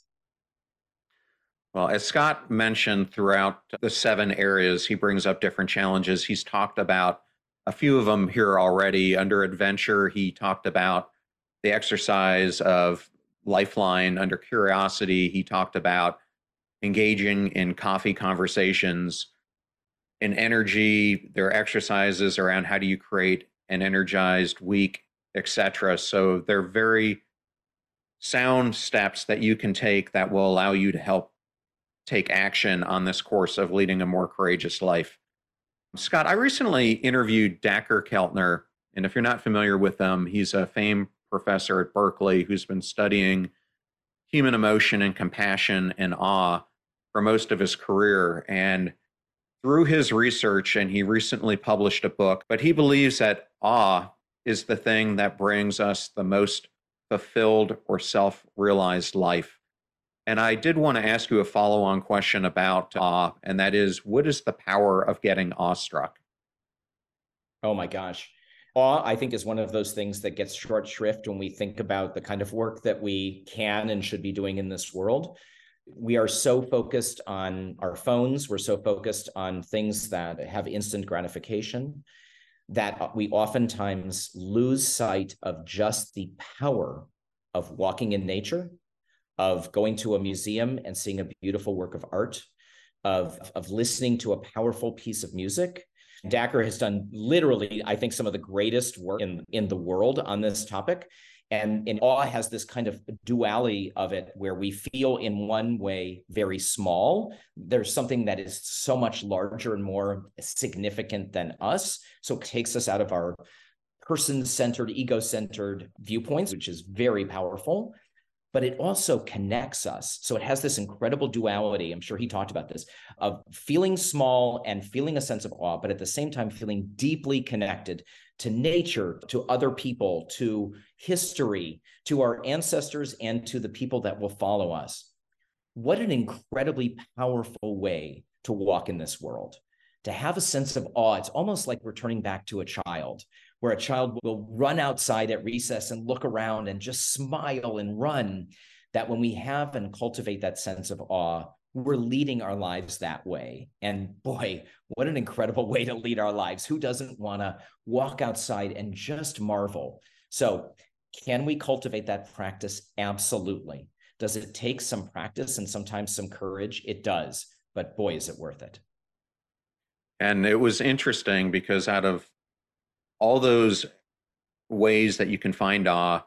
Well, as Scott mentioned, throughout the 7 areas, he brings up different challenges. He's talked about a few of them here already. Under adventure, he talked about the exercise of lifeline. Under curiosity, he talked about engaging in coffee conversations. In energy, there are exercises around how do you create an energized week, etc. So they're very sound steps that you can take that will allow you to help take action on this course of leading a more courageous life. Scott, I recently interviewed Dacher Keltner, and if you're not familiar with him, he's a famed professor at Berkeley who's been studying human emotion and compassion and awe for most of his career. And through his research, and he recently published a book, but he believes that awe is the thing that brings us the most fulfilled or self-realized life. And I did want to ask you a follow-on question about awe, and that is, what is the power of getting awestruck? Oh my gosh. Awe, I think, is one of those things that gets short shrift when we think about the kind of work that we can and should be doing in this world. We are so focused on our phones. We're so focused on things that have instant gratification that we oftentimes lose sight of just the power of walking in nature, of going to a museum and seeing a beautiful work of art, of listening to a powerful piece of music. Dacher has done literally, I think, some of the greatest work in the world on this topic. And awe has this kind of duality of it where we feel in one way very small. There's something that is so much larger and more significant than us. So it takes us out of our person-centered, ego-centered viewpoints, which is very powerful. But it also connects us. So it has this incredible duality, I'm sure he talked about this, of feeling small and feeling a sense of awe, but at the same time feeling deeply connected to nature, to other people, to history, to our ancestors, and to the people that will follow us. What an incredibly powerful way to walk in this world. To have a sense of awe, it's almost like returning back to a child, where a child will run outside at recess and look around and just smile and run. That when we have and cultivate that sense of awe, we're leading our lives that way. And boy, what an incredible way to lead our lives. Who doesn't want to walk outside and just marvel? So can we cultivate that practice? Absolutely. Does it take some practice and sometimes some courage? It does. But boy, is it worth it. And it was interesting because out of all those ways that you can find awe,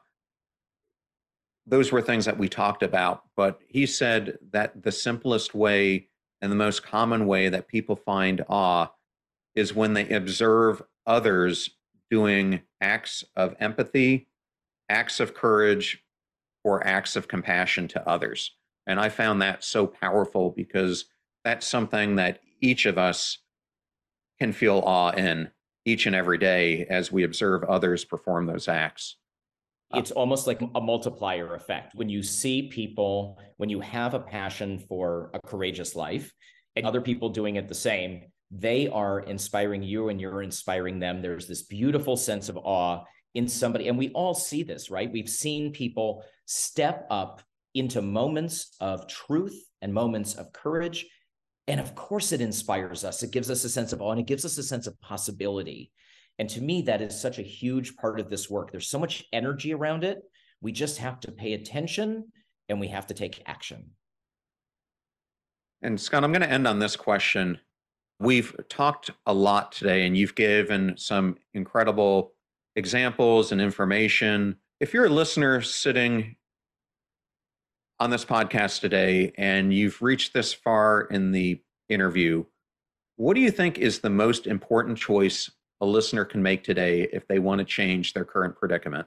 those were things that we talked about. But he said that the simplest way and the most common way that people find awe is when they observe others doing acts of empathy, acts of courage, or acts of compassion to others. And I found that so powerful because that's something that each of us can feel awe in each and every day as we observe others perform those acts. It's almost like a multiplier effect. When you see people, when you have a passion for a courageous life and other people doing it the same, they are inspiring you and you're inspiring them. There's this beautiful sense of awe in somebody. And we all see this, right? We've seen people step up into moments of truth and moments of courage. And of course, it inspires us. It gives us a sense of awe and it gives us a sense of possibility. And to me, that is such a huge part of this work. There's so much energy around it. We just have to pay attention and we have to take action. And Scott, I'm going to end on this question. We've talked a lot today and you've given some incredible examples and information. If you're a listener sitting on this podcast today and you've reached this far in the interview, what do you think is the most important choice a listener can make today if they want to change their current predicament?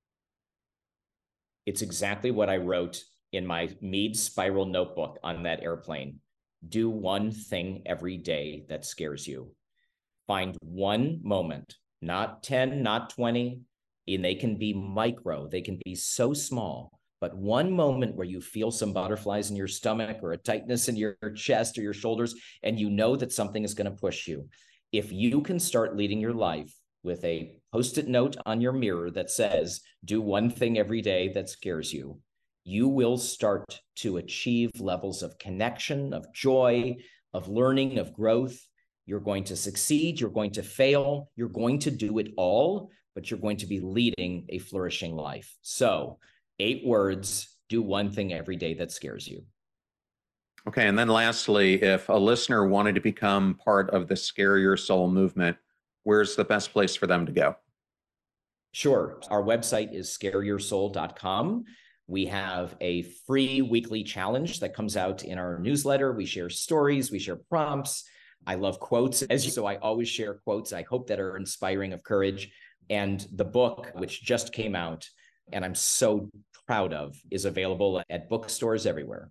It's exactly what I wrote in my Mead Spiral notebook on that airplane. Do one thing every day that scares you. Find one moment, not 10, not 20, And they can be micro, they can be so small. But one moment where you feel some butterflies in your stomach or a tightness in your chest or your shoulders, and you know that something is going to push you. If you can start leading your life with a Post-it note on your mirror that says, do one thing every day that scares you, you will start to achieve levels of connection, of joy, of learning, of growth. You're going to succeed, you're going to fail, you're going to do it all, but you're going to be leading a flourishing life. So 8 words, do one thing every day that scares you. Okay. And then lastly, if a listener wanted to become part of the Scare Your Soul movement, where's the best place for them to go? Sure. Our website is scareyoursoul.com. We have a free weekly challenge that comes out in our newsletter. We share stories, we share prompts. I love quotes, so I always share quotes I hope that are inspiring of courage. And the book, which just came out, and I'm so proud of, is available at bookstores everywhere.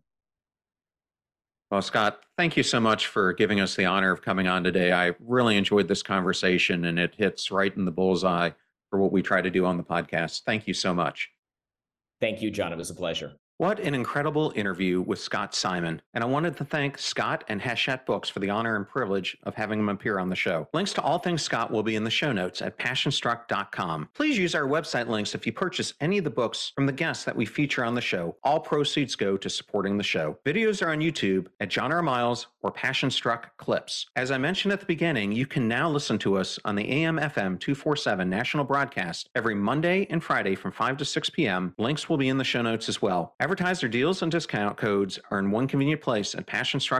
Well, Scott, thank you so much for giving us the honor of coming on today. I really enjoyed this conversation, and it hits right in the bullseye for what we try to do on the podcast. Thank you so much. Thank you, John. It was a pleasure. What an incredible interview with Scott Simon. And I wanted to thank Scott and Hachette Books for the honor and privilege of having him appear on the show. Links to all things Scott will be in the show notes at passionstruck.com. Please use our website links if you purchase any of the books from the guests that we feature on the show. All proceeds go to supporting the show. Videos are on YouTube at John R. Miles or Passion Struck Clips. As I mentioned at the beginning, you can now listen to us on the AM/FM 247 national broadcast every Monday and Friday from 5 to 6 p.m. Links will be in the show notes as well. Advertiser deals and discount codes are in one convenient place at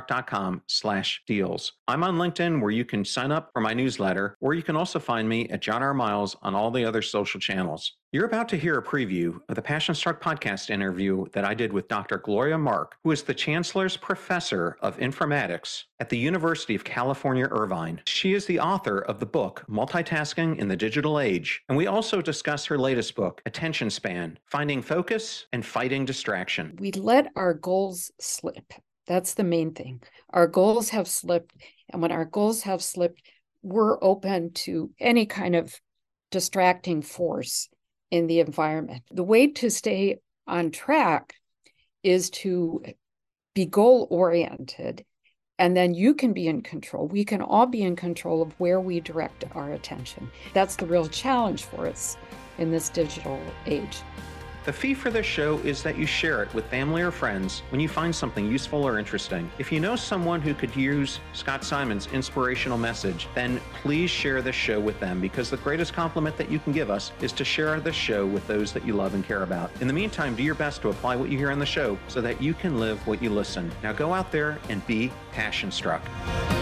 passionstruck.com/deals. I'm on LinkedIn, where you can sign up for my newsletter, or you can also find me at John R. Miles on all the other social channels. You're about to hear a preview of the Passion Struck podcast interview that I did with Dr. Gloria Mark, who is the Chancellor's Professor of Informatics at the University of California, Irvine. She is the author of the book, Multitasking in the Digital Age, and we also discuss her latest book, Attention Span, Finding Focus and Fighting Distraction. We let our goals slip. That's the main thing. Our goals have slipped, and when our goals have slipped, we're open to any kind of distracting force in the environment. The way to stay on track is to be goal-oriented, and then you can be in control. We can all be in control of where we direct our attention. That's the real challenge for us in this digital age. The fee for this show is that you share it with family or friends when you find something useful or interesting. If you know someone who could use Scott Simon's inspirational message, then please share this show with them, because the greatest compliment that you can give us is to share this show with those that you love and care about. In the meantime, do your best to apply what you hear on the show so that you can live what you listen. Now go out there and be passion struck.